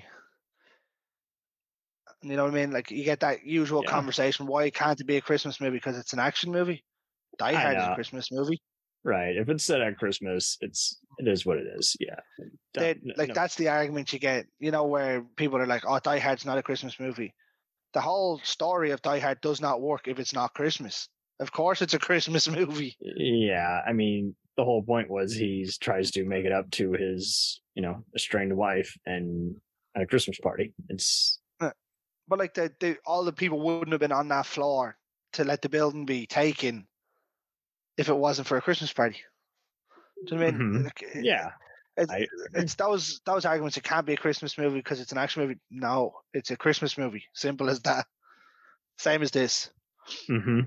You know what I mean? Like you get that usual Yeah. conversation. Why can't it be a Christmas movie? Because it's an action movie. Die I Hard is a know. Christmas movie. Right. If it's set at Christmas, it's it is what it is. Yeah. They, Don't- like no. that's the argument you get. You know where people are like, "Oh, Die Hard's not a Christmas movie." The whole story of Die Hard does not work if it's not Christmas. Of course, it's a Christmas movie. Yeah. I mean, the whole point was he tries to make it up to his, you know, estranged wife and at a Christmas party. It's But like the, the all the people wouldn't have been on that floor to let the building be taken if it wasn't for a Christmas party. Do you know what I mean? Mhm. Like, it- yeah. It's, I- it's those those arguments. It can't be a Christmas movie because it's an action movie. No, it's a Christmas movie. Simple as that. Same as this. Mm-hmm.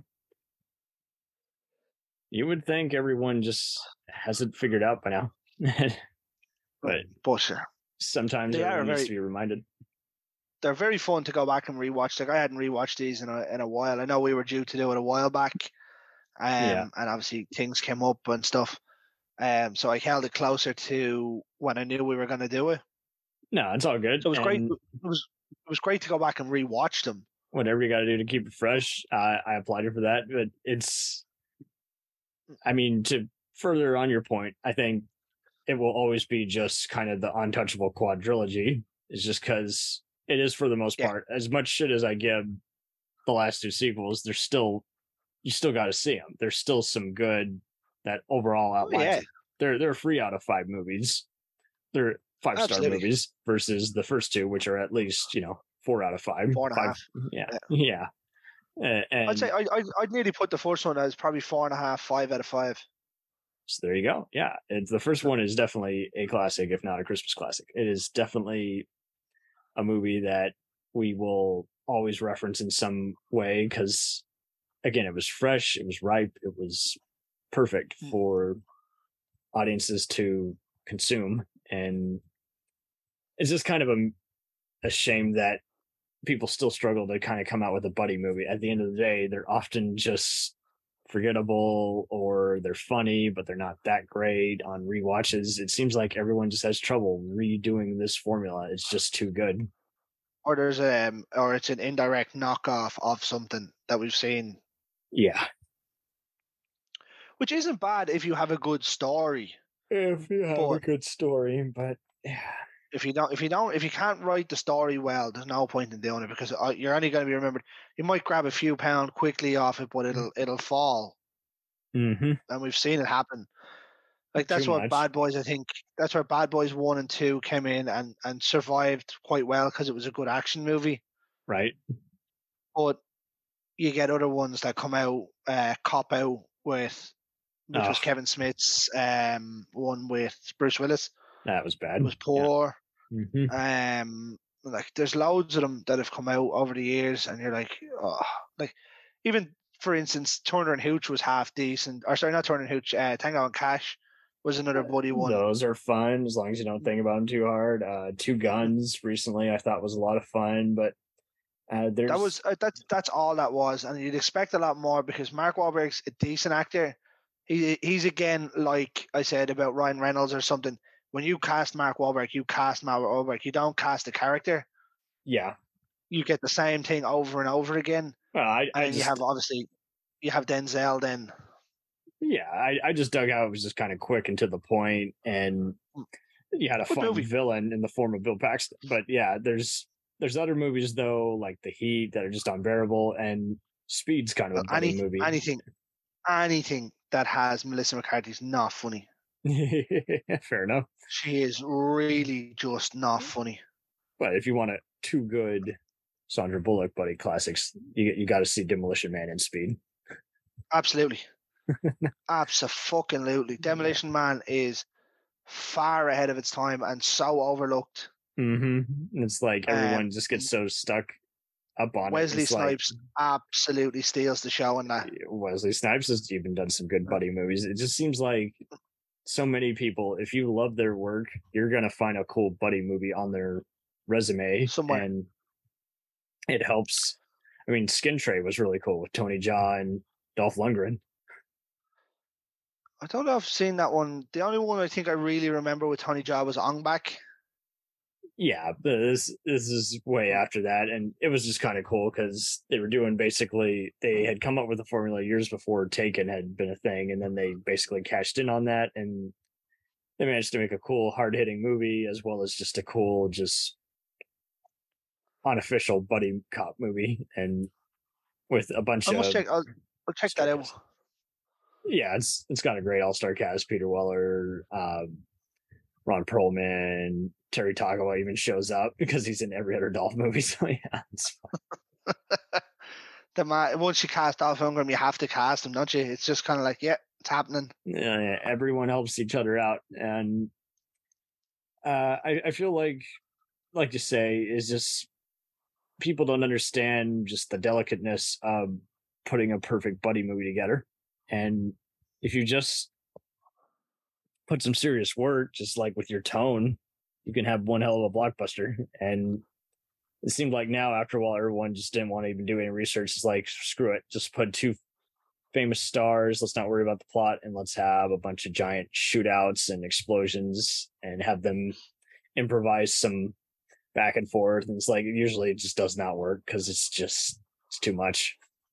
You would think everyone just has it figured out by now, but But sure, sometimes They are everyone needs very- to be reminded. they're very fun to go back and rewatch. Like I hadn't rewatched these in a in a while. I know we were due to do it a while back, um, Yeah. and obviously things came up and stuff. Um, so I held it closer to when I knew we were going to do it. No, it's all good. So it was great. And It was it was great to go back and rewatch them. whatever you got to do to keep it fresh, uh, I applaud you for that. But it's, I mean, to further on your point, I think it will always be just kind of the untouchable quadrilogy. It's just because it is, for the most Yeah. part, as much shit as I give the last two sequels, there's still, you still got to see them. There's still some good that overall outlines. yeah. it. They're they're three out of five movies. They're five star Absolutely. movies versus the first two, which are at least, you know, four out of five. Four and a five, half. Yeah, yeah. Uh, and I'd say I, I'd, I'd nearly put the first one as probably four and a half, five out of five. so there you go. Yeah, it's the first one is definitely a classic, if not a Christmas classic. It is definitely a movie that we will always reference in some way because, again, it was fresh, it was ripe, it was perfect Hmm. for audiences to consume, and it's just kind of a, a shame that people still struggle to kind of come out with a buddy movie. At the end of the day, they're often just forgettable or they're funny, but they're not that great on rewatches. It seems like everyone just has trouble redoing this formula. It's just too good. Or there's um or it's an indirect knockoff of something that we've seen, Yeah. which isn't bad if you have a good story. If you have But- a good story, but yeah. If you don't, if you don't, if you can't write the story well, there's no point in doing it because uh, you're only going to be remembered. You might grab a few pound quickly off it, but it'll it'll fall, Mm-hmm. and we've seen it happen. Like that's Too what much. Bad Boys, I think, that's where Bad Boys one and two came in and and survived quite well because it was a good action movie. Right. But you get other ones that come out, uh, Cop Out with, which was Oh. Kevin Smith's um one with Bruce Willis. That was bad. It was poor. Yeah. Mm-hmm. Um, like there's loads of them that have come out over the years, and you're like, oh, like even for instance, Turner and Hooch was half decent. Or sorry, not Turner and Hooch. Uh, Tango and Cash was another buddy one. Those are fun as long as you don't think about them too hard. Uh, Two Guns recently I thought was a lot of fun, but uh, there's That was uh, that's that's all that was, and you'd expect a lot more because Mark Wahlberg's a decent actor. He he's again like I said about Ryan Reynolds or something. When you cast Mark Wahlberg, you cast Mark Wahlberg. You don't cast a character. yeah. You get the same thing over and over again. Well, I, And I then just, you have obviously you have Denzel then. yeah, I, I just dug how it was just kind of quick and to the point, and you had a Good fun movie. villain in the form of Bill Paxton. But yeah, there's there's other movies though, like The Heat, that are just unbearable, and Speed's kind of a buddy Any, movie. anything anything that has Melissa McCarthy's not funny. Fair enough. She is really just not funny. But if you want a two good Sandra Bullock buddy classics, you you got to see Demolition Man and Speed. Absolutely. Absolutely. Demolition Man is far ahead of its time and so overlooked. Mm-hmm. It's like Um, everyone just gets so stuck up on Wesley it. It's like, Snipes absolutely steals the show in that. Wesley Snipes has even done some good buddy movies. It just seems like so many people, if you love their work, you're gonna find a cool buddy movie on their resume, somewhere. and it helps. I mean, Skin Tray was really cool with Tony Jaa and Dolph Lundgren. I don't know if I've seen that one. The only one I think I really remember with Tony Jaa was Ong Bak. Yeah, but this this is way after that, and it was just kind of cool because they were doing basically they had come up with the formula years before Taken had been a thing, and then they basically cashed in on that, and they managed to make a cool hard hitting movie as well as just a cool just unofficial buddy cop movie, and with a bunch I must of check. I'll, I'll check that out. Yeah, it's it's got a great all star cast. Peter Weller, um, Ron Perlman, Terry Tagawa even shows up because he's in every other Dolph movie. So yeah, it's fun. the man, once you cast Dolph Lundgren, you have to cast him, don't you? It's just kind of like, yeah, it's happening. Yeah, yeah, everyone helps each other out, and uh, I I feel like, like you say, is just people don't understand just the delicateness of putting a perfect buddy movie together, and if you just put some serious work, just like with your tone, you can have one hell of a blockbuster. And it seemed like now, after a while, everyone just didn't want to even do any research. It's like, screw it, just put two famous stars. Let's not worry about the plot, and let's have a bunch of giant shootouts and explosions, and have them improvise some back and forth. And it's like, usually it just does not work because it's just it's too much.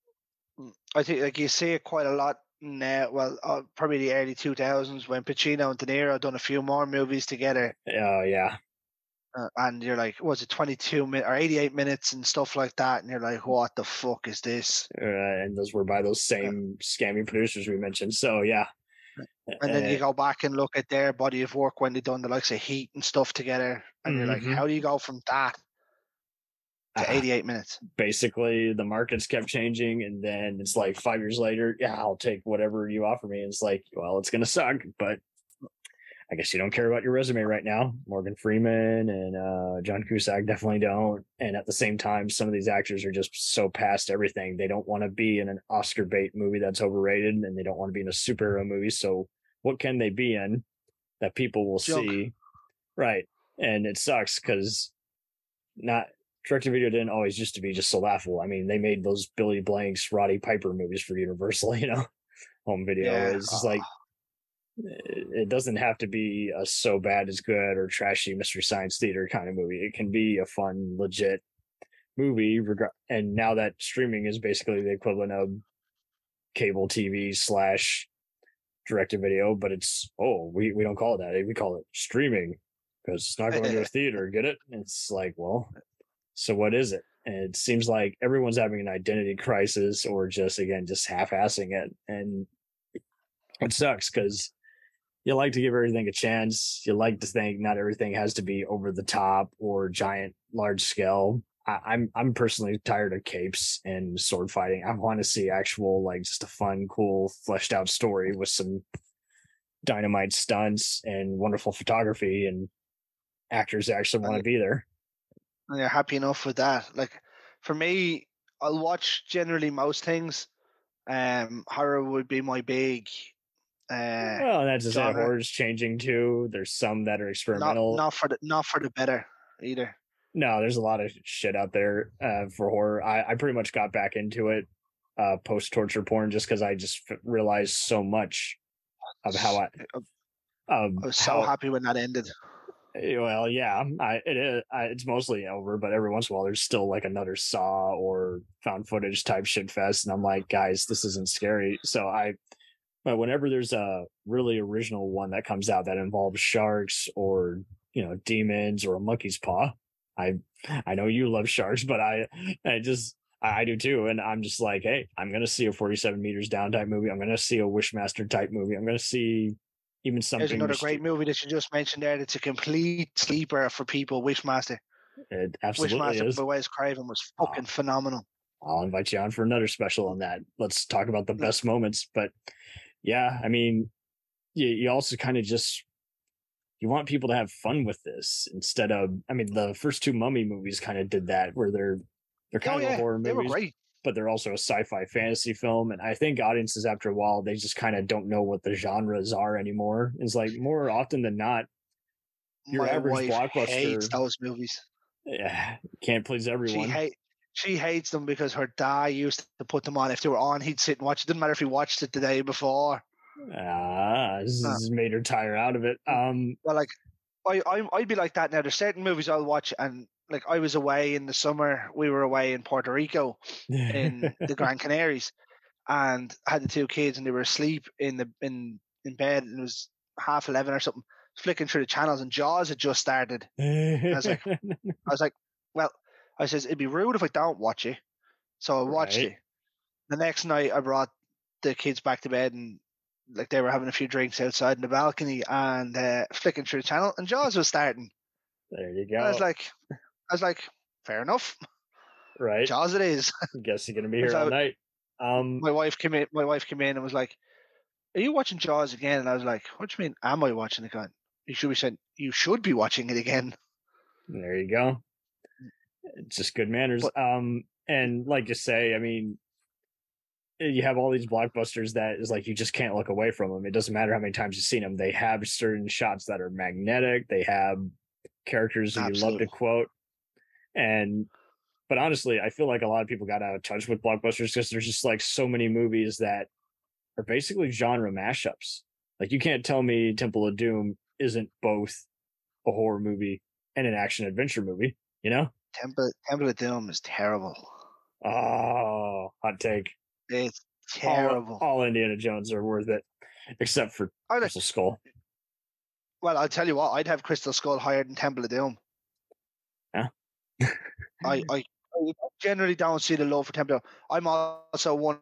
I think like you see it quite a lot now. Well, uh, probably the early two thousands when Pacino and De Niro done a few more movies together. Oh uh, yeah. Uh, and you're like, was it twenty-two minutes or eighty-eight minutes and stuff like that? And you're like, what the fuck is this? Uh, and those were by those same scammy producers we mentioned. So yeah. And then uh, you go back and look at their body of work when they done the likes of Heat and stuff together, and mm-hmm. you're like, how do you go from that to eighty-eight uh, minutes? Basically, the markets kept changing, and then it's like five years later, yeah, I'll take whatever you offer me. And it's like, well, it's gonna suck, but I guess you don't care about your resume right now. Morgan Freeman and uh, John Cusack definitely don't. And at the same time, some of these actors are just so past everything. They don't want to be in an Oscar bait movie that's overrated, and they don't want to be in a superhero movie. So what can they be in that people will Junk. see? Right. And it sucks because not direct-to-video didn't always used to be just so laughable. I mean, they made those Billy Blanks, Roddy Piper movies for Universal, you know, home video. Yeah. It's just like, it doesn't have to be a so bad it's good or trashy Mystery Science Theater kind of movie. It can be a fun, legit movie. And now that streaming is basically the equivalent of cable T V slash direct-to-video, but it's, oh, we, we don't call it that. We call it streaming because it's not going to a theater. Get it? It's like, well, so what is it? And it seems like everyone's having an identity crisis or just, again, just half-assing it. And it sucks because you like to give everything a chance. You like to think not everything has to be over the top or giant, large scale. I, I'm I'm personally tired of capes and sword fighting. I want to see actual, like, just a fun, cool, fleshed out story with some dynamite stunts and wonderful photography and actors that actually want to be there. And you're happy enough with that. Like, for me, I'll watch generally most things. Um, horror would be my big. Uh, well, that's just it. Horror's changing too. There's some that are experimental. Not, not for the not for the better either. No, there's a lot of shit out there uh, for horror. I, I pretty much got back into it uh, post torture porn just because I just f- realized so much of how I. Um, I was so how, happy when that ended. Well, yeah, I, it is. I, it's mostly over, but every once in a while there's still like another Saw or found footage type shit fest, and I'm like, guys, this isn't scary. So I. But whenever there's a really original one that comes out that involves sharks or, you know, demons or a monkey's paw, I I know you love sharks, but I I just I do too, and I'm just like, hey, I'm gonna see a forty-seven meters down type movie. I'm gonna see a Wishmaster type movie. I'm gonna see even something. There's another great movie that you just mentioned there. That's a complete sleeper for people. Wishmaster. It absolutely Wishmaster is. by Wes Craven was fucking oh. phenomenal. I'll invite you on for another special on that. Let's talk about the best moments, but. Yeah, I mean, you, you also kind of just, you want people to have fun with this instead of, I mean, the first two Mummy movies kind of did that where they're, they're kind oh, of yeah, horror movies. They were great. but they're also a sci-fi fantasy film. And I think audiences after a while, they just kind of don't know what the genres are anymore. It's like more often than not, your My average wife hates blockbuster, those movies. yeah, can't please She everyone. hate she hates them because her dad used to put them on. If they were on, he'd sit and watch. It didn't matter if he watched it the day before. Ah, this Uh, has made her tire out of it. Um, well, like I, I I'd be like that now. There's certain movies I'll watch, and like I was away in the summer. We were away in Puerto Rico in the Gran Canaries, and I had the two kids, and they were asleep in the in in bed, and it was half eleven or something. Flicking through the channels, and Jaws had just started. And I was like, I was like, well, I says it'd be rude if I don't watch it, so I watched right. it. The next night, I brought the kids back to bed, and like they were having a few drinks outside in the balcony, and uh, flicking through the channel, and Jaws was starting. There you And I was go. like, I was like, fair enough, Right. Jaws it is. Guess you're gonna be And here all so night. Um, my wife came in. My wife came in and was like, "Are you watching Jaws again?" And I was like, "What do you mean? Am I watching it again?" You should be saying, "You should be watching it again." there you go. It's just good manners. But Um, and like you say, I mean, you have all these blockbusters that is like you just can't look away from them. It doesn't matter how many times you've seen them. They have certain shots that are magnetic. They have characters who you love to absolutely, quote. And but honestly, I feel like a lot of people got out of touch with blockbusters because there's just like so many movies that are basically genre mashups. Like you can't tell me Temple of Doom isn't both a horror movie and an action adventure movie, you know? Temple Temple of Doom is terrible. Oh, hot take. It's All terrible. all Indiana Jones are worth it, except for I like, Crystal Skull. well, I'll tell you what, I'd have Crystal Skull higher than Temple of Doom. Yeah. I, I, I generally don't see the love for Temple of Doom. I'm also one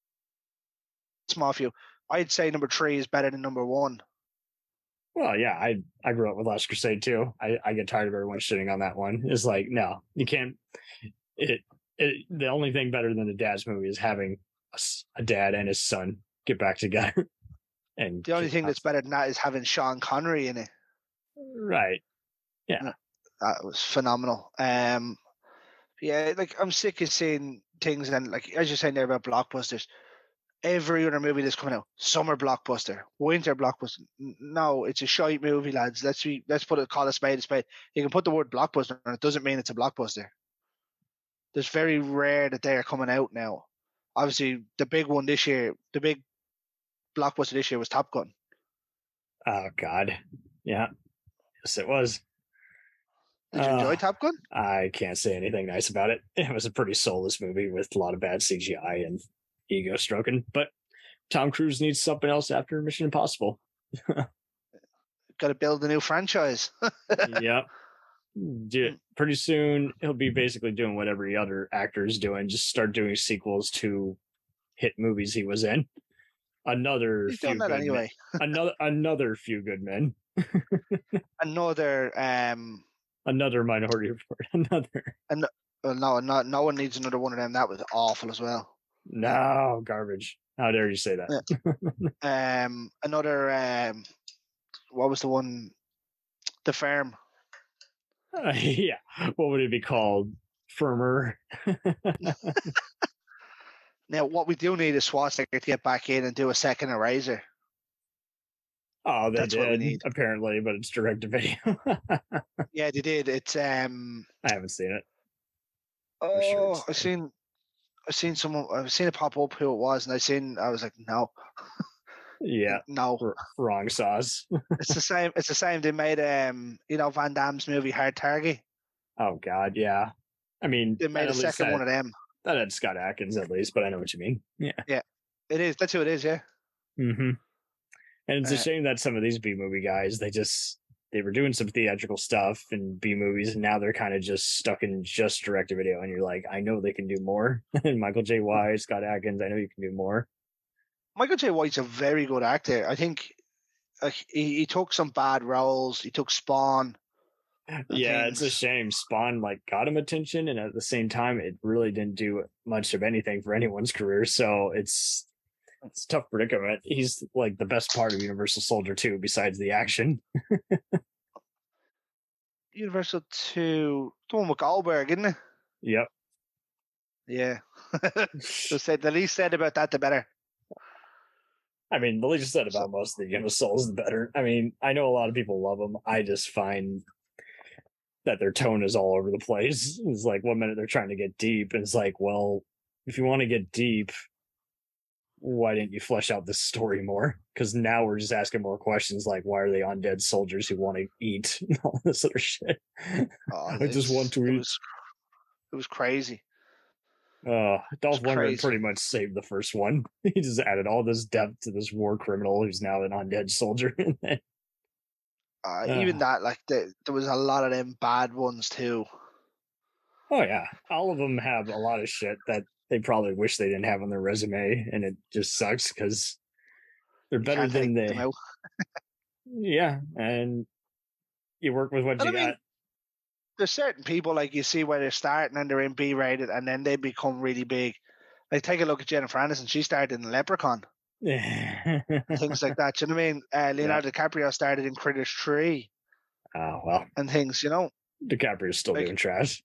small few. I'd say number three is better than number one. Well, yeah, I I grew up with Last Crusade too. I, I get tired of everyone shitting on that one. It's like, no, you can't. It, it the only thing better than a dad's movie is having a, a dad and his son get back together. And The only thing that's better than that is having Sean Connery in it. Right. Yeah. That was phenomenal. Um, yeah, like I'm sick of seeing things, and like as you're saying there about blockbusters, every other movie that's coming out, summer blockbuster, winter blockbuster. No, it's a shite movie, lads. Let's be, let's put it, call a spade a spade. You can put the word blockbuster, and it doesn't mean it's a blockbuster. There's very rare that they are coming out now. Obviously, the big one this year, the big blockbuster this year was Top Gun. Oh God. Yeah. Yes, it was. Did you uh, enjoy Top Gun? I can't say anything nice about it. It was a pretty soulless movie with a lot of bad C G I and ego stroking. But Tom Cruise needs something else after Mission Impossible. Got to build a new franchise. Yep. Pretty soon he'll be basically doing what every other actor is doing, just start doing sequels to hit movies he was in. Another He's few done that good anyway. Men. another another few good men. Another um another Minority Report. Another. And well, no, no, no one needs another one of them. That was awful as well. No, garbage. How dare you say that? Yeah. um, another um, what was the one? The Firm. Uh, yeah. What would it be called? Firmer. Now, what we do need is Schwarzenegger to get back in and do a second Eraser. Oh, they That's did, what we need. apparently, but it's direct to video. Yeah, they did. It's um. I haven't seen it. Oh, sure I've seen, I've seen someone. I've seen it pop up who it was, and I seen. I was like, no. Yeah. No. R- wrong sauce. It's the same. It's the same. They made um, you know, Van Damme's movie Hard Target. Oh God, yeah. I mean, They made a second that, one of them. That had Scott Adkins at least, but I know what you mean. Yeah. Yeah, it is. That's who it is. Yeah. Mm-hmm. And it's uh, a shame that some of these B movie guys, they just they were doing some theatrical stuff and B movies, and now they're kind of just stuck in just direct to video. And you're like, I know they can do more. And Michael J. White, Scott Adkins, I know you can do more. Michael J. White's a very good actor. I think uh, he, he took some bad roles. He took Spawn. Yeah, things. it's a shame. Spawn like got him attention, and at the same time, it really didn't do much of anything for anyone's career. So it's it's a tough predicament. He's like the best part of Universal Soldier two, besides the action. Universal two, the one with Goldberg, isn't it? Yep. Yeah. So said the least said about that, the better. I mean, the least said about most of the Game of Souls, the better. I mean, I know a lot of people love them. I just find that their tone is all over the place. It's like one minute they're trying to get deep, and it's like, well, if you want to get deep, why didn't you flesh out this story more? Because now we're just asking more questions like, why are they undead soldiers who want to eat and all this other shit? Oh, I just want to it eat. Was, it was crazy. Uh, Dolph Lundgren crazy. pretty much saved the first one. He just added all this depth to this war criminal who's now an undead soldier. uh, uh, even that, like, the, there was a lot of them bad ones too. Oh yeah, all of them have a lot of shit that they probably wish they didn't have on their resume, and it just sucks because they're better than they. Yeah, and you work with what and you I mean, got. There's certain people like you see where they're starting and they're in B rated, and then they become really big. Like, take a look at Jennifer Aniston. She started in Leprechaun. Things like that. Do you know what I mean? Uh, Leonardo yeah. DiCaprio started in Critters three. Oh, uh, well. And things, you know. DiCaprio's still like, doing trash.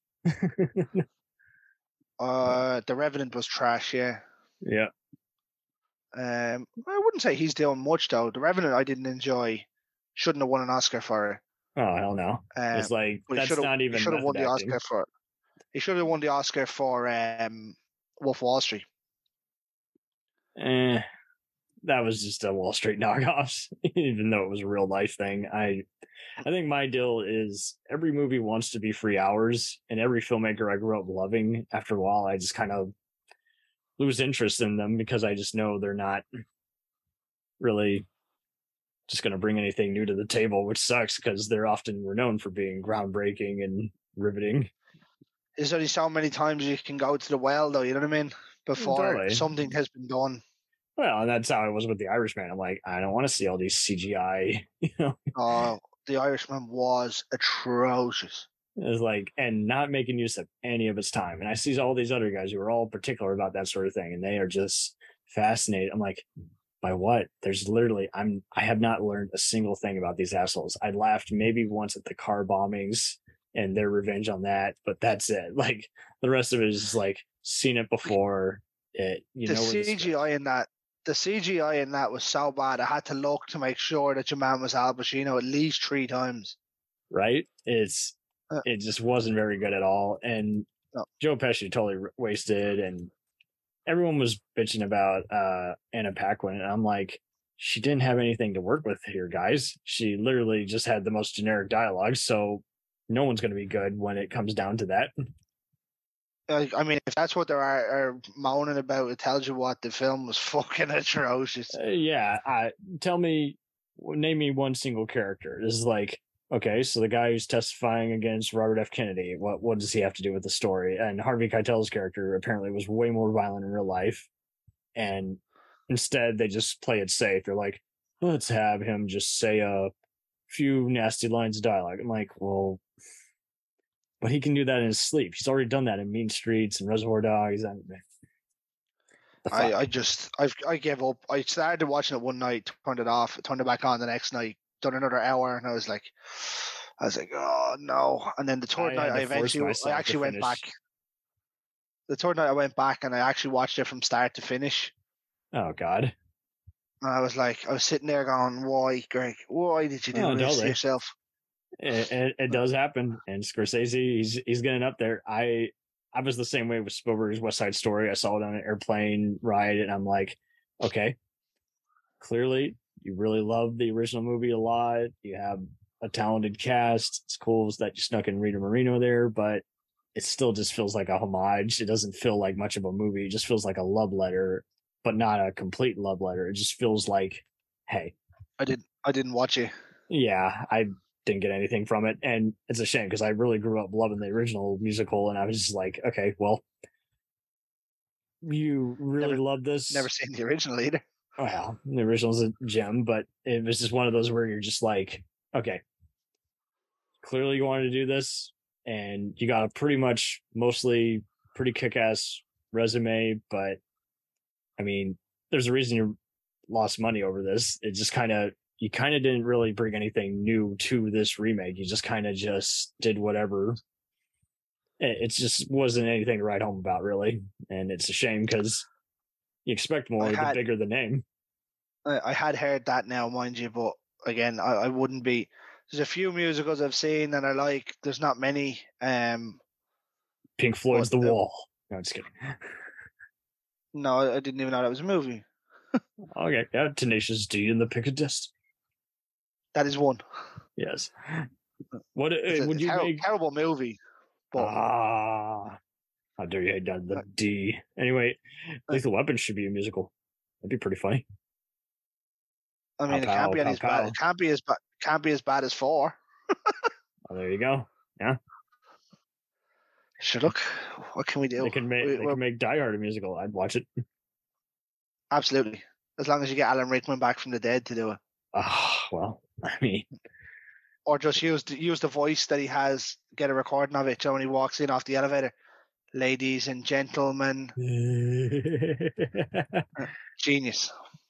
uh, The Revenant was trash, yeah. Yeah. Um, I wouldn't say he's doing much, though. The Revenant I didn't enjoy. Shouldn't have won an Oscar for it. Oh, hell no. Um, it's like, that's not even He should have won the Oscar for it. He should have won the Oscar for um, Wolf of Wall Street. Eh, that was just a Wall Street knockoff, even though it was a real life thing. I I think my deal is every movie wants to be three hours, and every filmmaker I grew up loving, after a while, I just kind of lose interest in them because I just know they're not really just going to bring anything new to the table, which sucks because they're often renowned for being groundbreaking and riveting. There's only so many times you can go to the well, though, you know what I mean? Before totally. Something has been done. Well, and that's how it was with The Irishman. I'm like, I don't want to see all these C G I, you know? Oh, The Irishman was atrocious. It was like, and not making use of any of its time. And I see all these other guys who are all particular about that sort of thing, and they are just fascinated. I'm like, by what? There's literally, I'm, I have not learned a single thing about these assholes. I laughed maybe once at the car bombings and their revenge on that, but that's it. Like, the rest of it is just like, seen it before. It, you the know, C G I in that, the C G I in that was so bad. I had to look to make sure that your man was Al Pacino at least three times. Right? It's, uh, it just wasn't very good at all. And no. Joe Pesci totally wasted, and everyone was bitching about uh, Anna Paquin, and I'm like, she didn't have anything to work with here, guys. She literally just had the most generic dialogue, so no one's going to be good when it comes down to that. I mean, if that's what they're are, are moaning about, it tells you what the film was fucking atrocious. Uh, yeah, uh, tell me, name me one single character. This is like, okay, so the guy who's testifying against Robert F. Kennedy, what what does he have to do with the story? And Harvey Keitel's character apparently was way more violent in real life, and instead they just play it safe. They're like, let's have him just say a few nasty lines of dialogue. I'm like, well, but he can do that in his sleep. He's already done that in Mean Streets and Reservoir Dogs. And I, I just I I gave up. I started watching it one night, turned it off, turned it back on the next night, done another hour, and I was like, I was like, oh no. And then the third I night, I eventually, I actually went back. The third night, I went back and I actually watched it from start to finish. Oh God. And I was like, I was sitting there going, why, Greg? Why did you do oh, this to yourself? It, it, it does happen, and Scorsese, he's he's getting up there. I I was the same way with Spielberg's West Side Story. I saw it on an airplane ride, and I'm like, okay, clearly you really love the original movie a lot. You have a talented cast. It's cool that you snuck in Rita Moreno there, but it still just feels like a homage. It doesn't feel like much of a movie. It just feels like a love letter, but not a complete love letter. It just feels like, hey, I didn't I didn't watch it. Yeah, I didn't get anything from it, and it's a shame because I really grew up loving the original musical, and I was just like, okay, well, you really never, love this. Never seen the original either. Well, the original's a gem, but it was just one of those where you're just like, okay, clearly you wanted to do this, and you got a pretty much mostly pretty kick-ass resume, but I mean, there's a reason you lost money over this. It just kind of you kind of didn't really bring anything new to this remake. You just kind of just did whatever. it just wasn't anything to write home about, really. And it's a shame because you expect more had, the bigger the name. I had heard that now, mind you, but again, I, I wouldn't be. There's a few musicals I've seen and I like. There's not many. Um, Pink Floyd's but, The Wall. No, I'm just kidding. No, I didn't even know that was a movie. Okay, yeah, Tenacious D and the Pickadist. That is one. Yes. What it's uh, would a you ter- make? Terrible movie. But... Ah, how dare you hate down the D? Anyway, Lethal Weapon should be a musical. That'd be pretty funny. I mean, pow, it can't be pow, as pow. bad. It can't be as bad. Can't be as bad as four. Oh, there you go. Yeah. Sure. Look, what can we do? They can make. We, they can make Die Hard a musical. I'd watch it. Absolutely, as long as you get Alan Rickman back from the dead to do it. Oh well, I mean, or just use the, use the voice that he has. Get a recording of it. So when he walks in off the elevator, ladies and gentlemen, genius,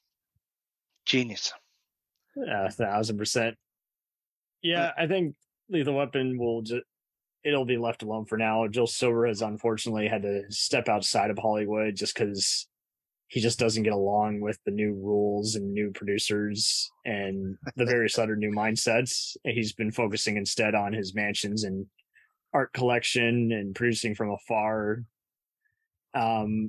genius. Yeah, a thousand percent. Yeah, I think Lethal Weapon will just. It'll be left alone for now. Joel Silver has unfortunately had to step outside of Hollywood just because he just doesn't get along with the new rules and new producers and the various other new mindsets. He's been focusing instead on his mansions and art collection and producing from afar. Um,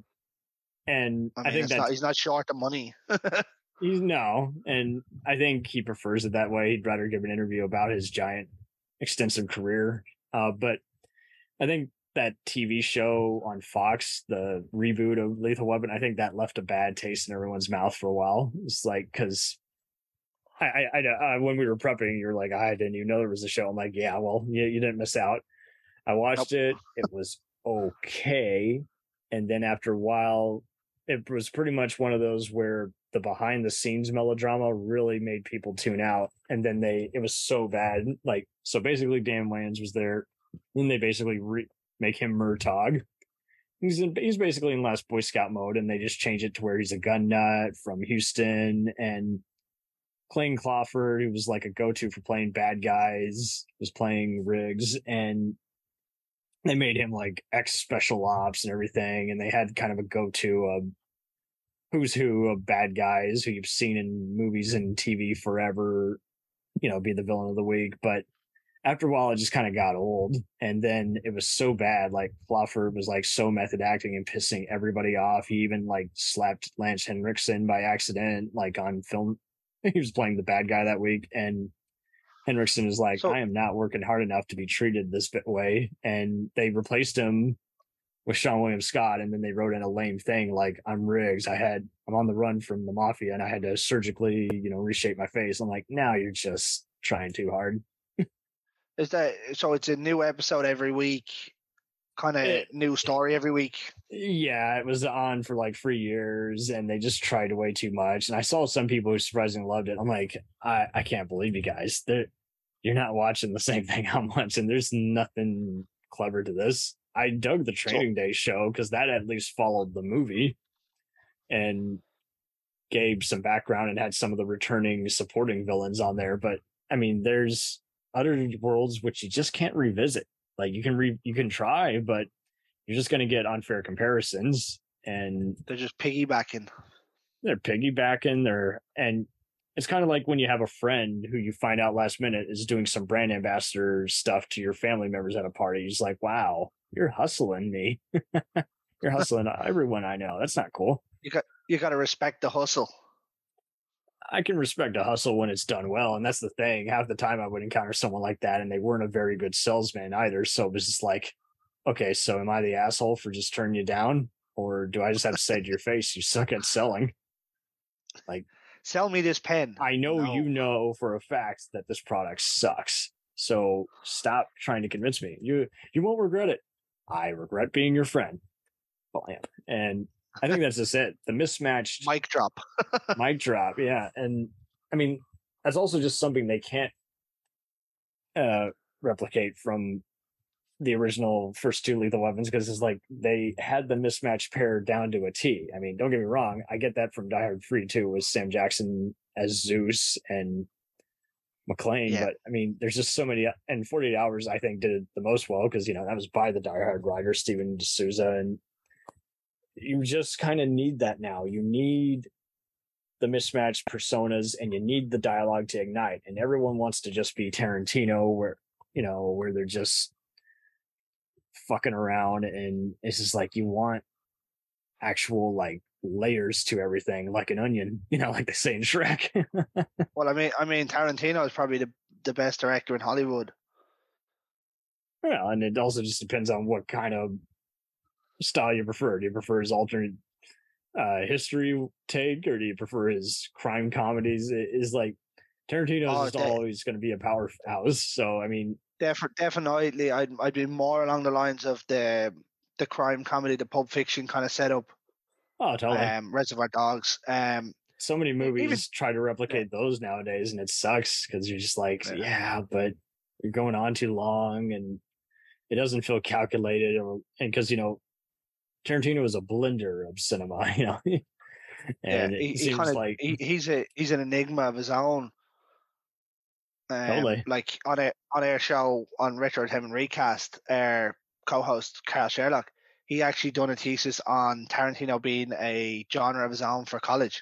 and I, mean, I think that he's not short of money. He's no, and I think he prefers it that way. He'd rather give an interview about his giant, extensive career. Uh, but I think that T V show on Fox, the reboot of Lethal Weapon, I think that left a bad taste in everyone's mouth for a while. It's like, because I, I, I, when we were prepping, you were like, I didn't even know there was a show. I'm like, yeah, well, you, you didn't miss out. I watched nope. it. It was okay. And then after a while, it was pretty much one of those where the behind the scenes melodrama really made people tune out. And then they, it was so bad. Like, so basically Dan Wayans was there. Then they basically re- make him Murtaugh. He's in, he's basically in Last Boy Scout mode, and they just change it to where he's a gun nut from Houston. And Clayton Crawford, who was like a go-to for playing bad guys, was playing Riggs, and they made him like ex special ops and everything. And they had kind of a go-to uh, who's who of bad guys who you've seen in movies and T V forever, you know, be the villain of the week. But after a while, it just kind of got old. And then it was so bad. Like, Crawford was like so method acting and pissing everybody off. He even like slapped Lance Henriksen by accident, like on film. He was playing the bad guy that week. And Henriksen was like, so, I am not working hard enough to be treated this way. And they replaced him with Sean William Scott. And then they wrote in a lame thing like, I'm Riggs. I had, I'm on the run from the mafia and I had to surgically, you know, reshape my face. I'm like, now you're just trying too hard. Is that so? It's a new episode every week, kind of new story every week. Yeah, it was on for like three years, and they just tried way too much. And I saw some people who surprisingly loved it. I'm like, I, I can't believe you guys. They're, you're not watching the same thing I'm watching. There's nothing clever to this. I dug the Training so, Day show because that at least followed the movie and gave some background and had some of the returning supporting villains on there. But I mean, there's other worlds which you just can't revisit. Like you can re you can try, but you're just going to get unfair comparisons, and they're just piggybacking. They're piggybacking. They're and it's kind of like when you have a friend who you find out last minute is doing some brand ambassador stuff to your family members at a party. He's like, "Wow, you're hustling me. You're hustling everyone I know. That's not cool." You got you got to respect the hustle. I can respect a hustle when it's done well. And that's the thing. Half the time I would encounter someone like that and they weren't a very good salesman either. So it was just like, okay, so am I the asshole for just turning you down? Or do I just have to say to your face, you suck at selling? Like, sell me this pen. I know no. you know for a fact that this product sucks. So stop trying to convince me. You you won't regret it. I regret being your friend. Blam. And I think that's just it. The mismatched mic drop. mic drop, yeah. And I mean, that's also just something they can't uh, replicate from the original first two Lethal Weapons because it's like they had the mismatched pair down to a T. I mean, don't get me wrong. I get that from Die Hard three too, with Sam Jackson as Zeus and McClane. Yeah. But I mean, there's just so many, and forty-eight Hours I think did it the most well because you know that was by the Die Hard writer Steven D'Souza, and you just kind of need that now. You need the mismatched personas, and you need the dialogue to ignite. And everyone wants to just be Tarantino, where you know where they're just fucking around, and it's just like you want actual like layers to everything, like an onion, you know, like they say in Shrek. Well, I mean, I mean, Tarantino is probably the the best director in Hollywood. Well, and it also just depends on what kind of style you prefer. Do you prefer his alternate uh, history take, or do you prefer his crime comedies? It is like Tarantino is Oh, just de- always going to be a powerhouse. So I mean, def- definitely, I'd I'd be more along the lines of the the crime comedy, the Pulp Fiction kind of setup. oh, totally. Um, Reservoir Dogs. Um, so many movies even, try to replicate those nowadays, and it sucks because you're just like, yeah. yeah, but you're going on too long, and it doesn't feel calculated, or and because you know Tarantino is a blender of cinema, you know, and yeah, he, it he seems kind of like he, he's a he's an enigma of his own. Um, totally. Like on a on our show on Retro Heaven Recast, our co-host Carl Sherlock, he actually done a thesis on Tarantino being a genre of his own for college.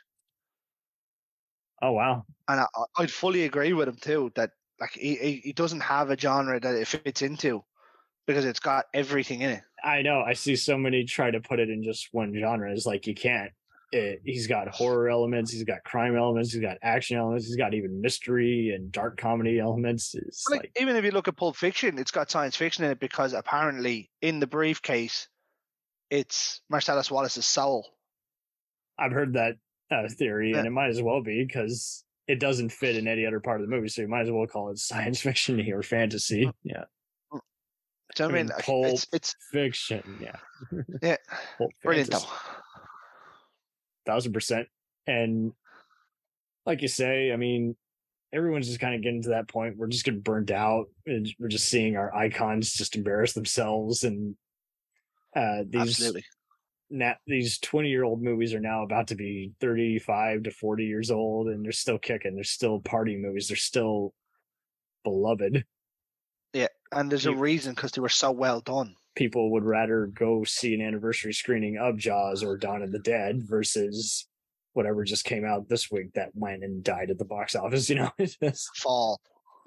Oh wow. And I, I'd fully agree with him too. That like he, he he doesn't have a genre that it fits into because it's got everything in it. I know. I see so many try to put it in just one genre. It's like you can't. It, he's got horror elements. He's got crime elements. He's got action elements. He's got even mystery and dark comedy elements. It's Like, like even if you look at Pulp Fiction, it's got science fiction in it because apparently in the briefcase, it's Marcellus Wallace's soul. I've heard that uh, theory, Yeah. and it might as well be because it doesn't fit in any other part of the movie. So you might as well call it science fiction or fantasy. Yeah. So I, I mean, mean, Pulp it's it's Fiction. Yeah. yeah, Pulp brilliant fantasy. though. Thousand percent. And like you say, I mean, everyone's just kind of getting to that point. We're just getting burnt out. And we're just seeing our icons just embarrass themselves. And uh, these Absolutely. na- these twenty year old movies are now about to be thirty-five to forty years old, and they're still kicking. They're still party movies. They're still beloved. Yeah, and there's You, a reason because they were so well done. People would rather go see an anniversary screening of Jaws or Dawn of the Dead versus whatever just came out this week that went and died at the box office. You know, it's just Fall.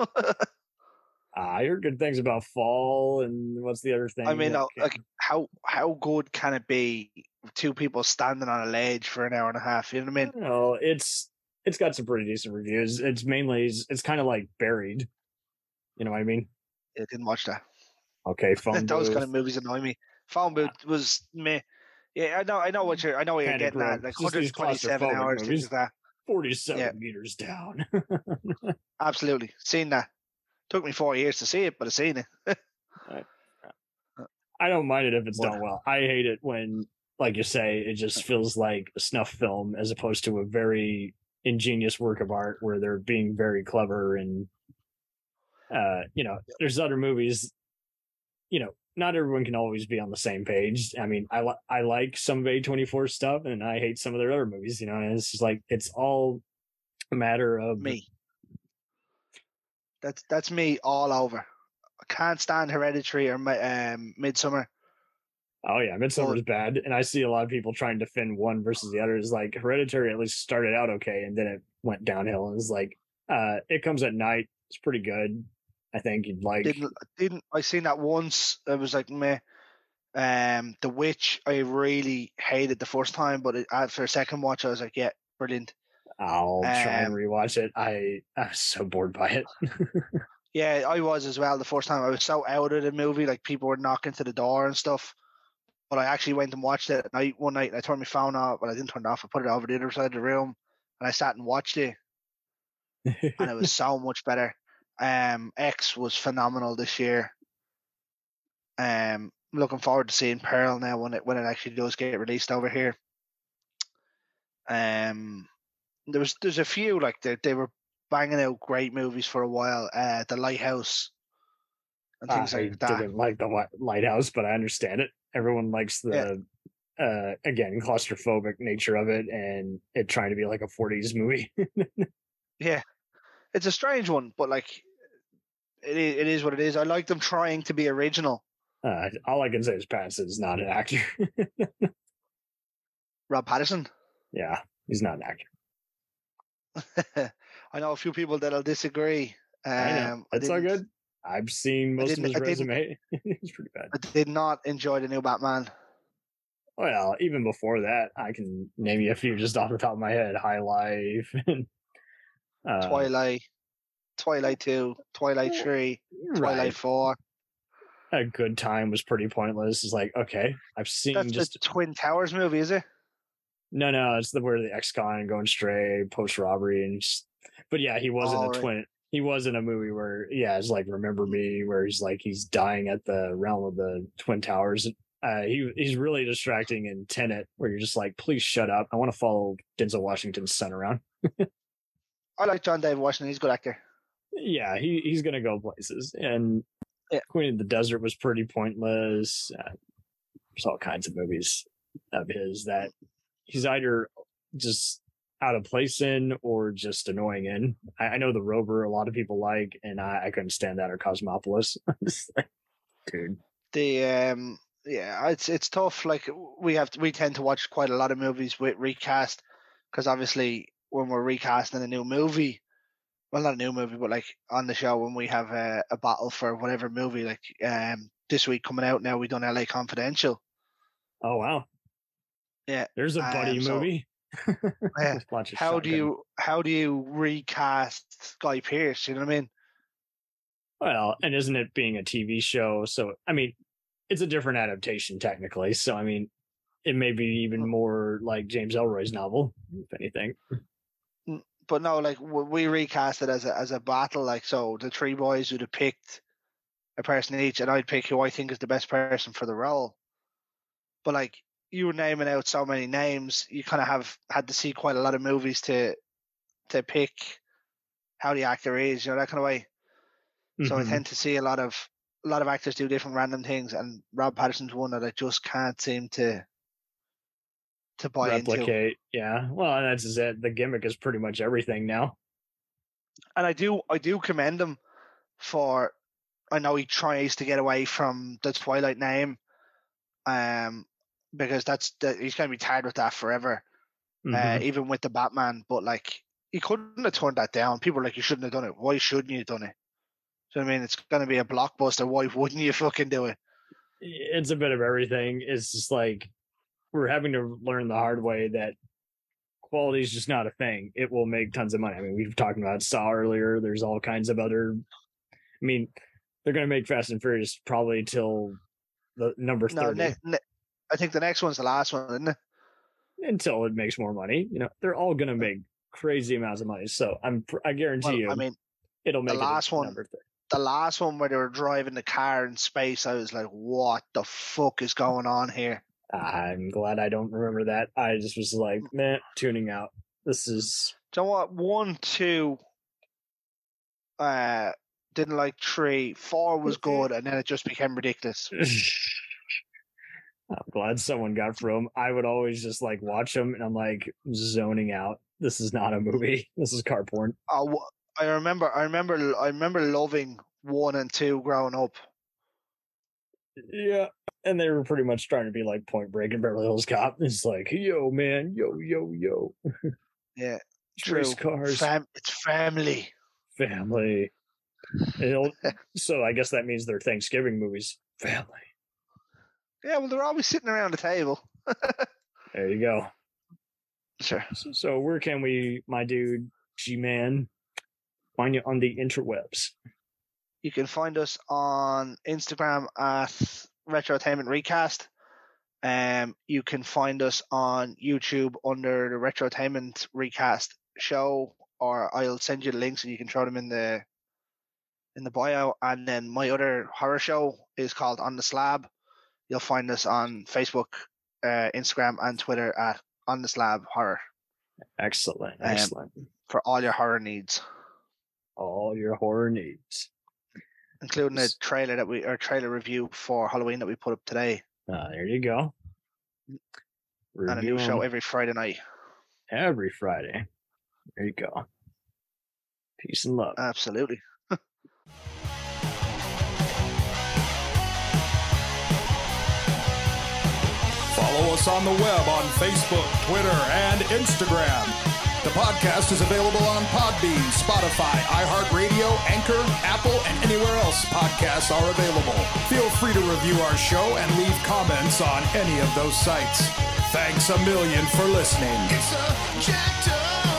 I heard good things about Fall, and what's the other thing? I mean, that like how how good can it be? Two people standing on a ledge for an hour and a half. You know what I mean? No, it's it's got some pretty decent reviews. It's mainly it's, it's kind of like Buried. You know what I mean? I didn't watch that. Okay, Phone Those Booth. kind of movies annoy me. Phone Booth yeah. was me. Yeah, I know. I know what you're. I know what you're Panic getting Room. at. Like Just one hundred twenty-seven hours. Movies. Things like that. Forty-seven yeah. meters down. Absolutely, seen that. Took me four years to see it, but I've seen it. I, I don't mind it if it's what? done well. I hate it when, like you say, it just feels like a snuff film as opposed to a very ingenious work of art where they're being very clever. And uh, you know, there's other movies. You know, not everyone can always be on the same page. I mean, I li- I like some of A twenty-four stuff, and I hate some of their other movies. You know, and it's just like it's all a matter of me. That's that's me all over. I can't stand Hereditary or um, Midsummer. Oh yeah, Midsummer is bad, and I see a lot of people trying to defend one versus the other. Is like Hereditary at least started out okay, and then it went downhill. And it's like uh, It Comes at Night. It's pretty good. I think you'd like. Didn't didn't I seen that once? It was like meh. Um, The Witch, I really hated the first time, but it, after a second watch, I was like, yeah, brilliant. I'll um, try and rewatch it. I I was so bored by it. Yeah, I was as well. The first time I was so out of the movie, like people were knocking to the door and stuff. But I actually went and watched it at night one night. And I turned my phone off, but I didn't turn it off. I put it over the other side of the room, and I sat and watched it, and it was so much better. Um, X was phenomenal this year. Um, looking forward to seeing Pearl now when it when it actually does get released over here. Um, there was there's a few like they they were banging out great movies for a while. Uh, The Lighthouse and things I like that. I didn't like The Lighthouse, but I understand it. Everyone likes the yeah. uh, again claustrophobic nature of it, and it trying to be like a forties movie. Yeah. it's a strange one, but like it is, it is what it is. I like them trying to be original. Uh, all I can say is Pattinson is not an actor. Rob Pattinson. Yeah, he's not an actor. I know a few people that'll disagree. Um, I know it's all good. I've seen most of his I resume. It's pretty bad. I did not enjoy the new Batman. Well, even before that, I can name you a few just off the top of my head. High Life, and, uh, Twilight, Twilight Two, Twilight Three, right. Twilight Four. A Good Time was pretty pointless. It's like, okay, I've seen That's just the Twin Towers movie, is it? No, no, it's the where the ex-con going stray, post robbery, and just, but yeah, he wasn't oh, a right. twin. He was in a movie where, yeah, it's like Remember Me, where he's like he's dying at the realm of the Twin Towers. Uh, he he's really distracting in Tenet, where you're just like, please shut up. I want to follow Denzel Washington's son around. I like John David Washington. He's a good actor. Yeah, he he's gonna go places. And yeah. Queen of the Desert was pretty pointless. Uh, there's all kinds of movies of his that he's either just out of place in or just annoying in. I, I know The Rover a lot of people like, and I, I couldn't stand that, or Cosmopolis. Dude. The um yeah, it's it's tough. Like we have to, we tend to watch quite a lot of movies with recast, because obviously when we're recasting a new movie, well not a new movie, but like on the show when we have a, a battle for whatever movie, like um this week coming out now, we done L A Confidential. Oh wow. Yeah, there's a buddy um, so, movie. Yeah. How shotgun. do you how do you recast Guy Pearce? You know what I mean? Well, and isn't it being a T V show? So I mean, it's a different adaptation technically. So I mean, it may be even more like James Ellroy's novel, if anything. But no, like we recast it as a as a battle. Like so, the three boys would have picked a person each, and I'd pick who I think is the best person for the role. But like, you were naming out so many names, you kind of have had to see quite a lot of movies to to pick how the actor is, you know, that kind of way. Mm-hmm. So I tend to see a lot of a lot of actors do different random things, and Rob Pattinson's one that I just can't seem to to buy replicate. into. Yeah, well, that's it. The gimmick is pretty much everything now. And I do I do commend him for. I know he tries to get away from the Twilight name, um. because that's the, he's going to be tired with that forever, mm-hmm. uh, even with the Batman. But like, he couldn't have turned that down. People are like, you shouldn't have done it. Why shouldn't you have done it? So I mean, it's going to be a blockbuster. Why wouldn't you fucking do it? It's a bit of everything. It's just like we're having to learn the hard way that quality is just not a thing. It will make tons of money. I mean, we were talking about Saw earlier. There's all kinds of other. I mean, they're going to make Fast and Furious probably till the number thirty. No, ne- ne- I think the next one's the last one, isn't it? Until it makes more money, you know, they're all going to make crazy amounts of money. So I'm, I guarantee well, you, I mean, it'll make the last it one. The last one where they were driving the car in space, I was like, "What the fuck is going on here?" I'm glad I don't remember that. I just was like, "Man, tuning out. This is." Do you know what? One, two. Uh, didn't like three. Four was good, and then it just became ridiculous. I'm glad someone got from. I would always just like watch them, and I'm like zoning out. This is not a movie. This is car porn. Oh, I remember. I remember. I remember loving one and two growing up. Yeah, and they were pretty much trying to be like Point Break and Beverly Hills Cop. It's like, yo, man, yo, yo, yo. Yeah, race cars. Fam- it's family. Family. So I guess that means they're Thanksgiving movies. Family. Yeah, well, they're always sitting around the table. There you go. Sure. So, so where can we, my dude, G-Man, find you on the interwebs? You can find us on Instagram at Retrotainment Recast. Um, you can find us on YouTube under the Retrotainment Recast show, or I'll send you the links and you can throw them in the in the bio. And then my other horror show is called On the Slab. You'll find us on Facebook, uh, Instagram, and Twitter at On the Slab Horror. Excellent, excellent. Um, for all your horror needs. All your horror needs, including a trailer that we or trailer review for Halloween that we put up today. Ah, there you go. Review and a new show every Friday night. Every Friday. There you go. Peace and love. Absolutely. Follow us on the web on Facebook, Twitter, and Instagram. The podcast is available on Podbean, Spotify, iHeartRadio, Anchor, Apple, and anywhere else podcasts are available. Feel free to review our show and leave comments on any of those sites. Thanks a million for listening. It's a jacked up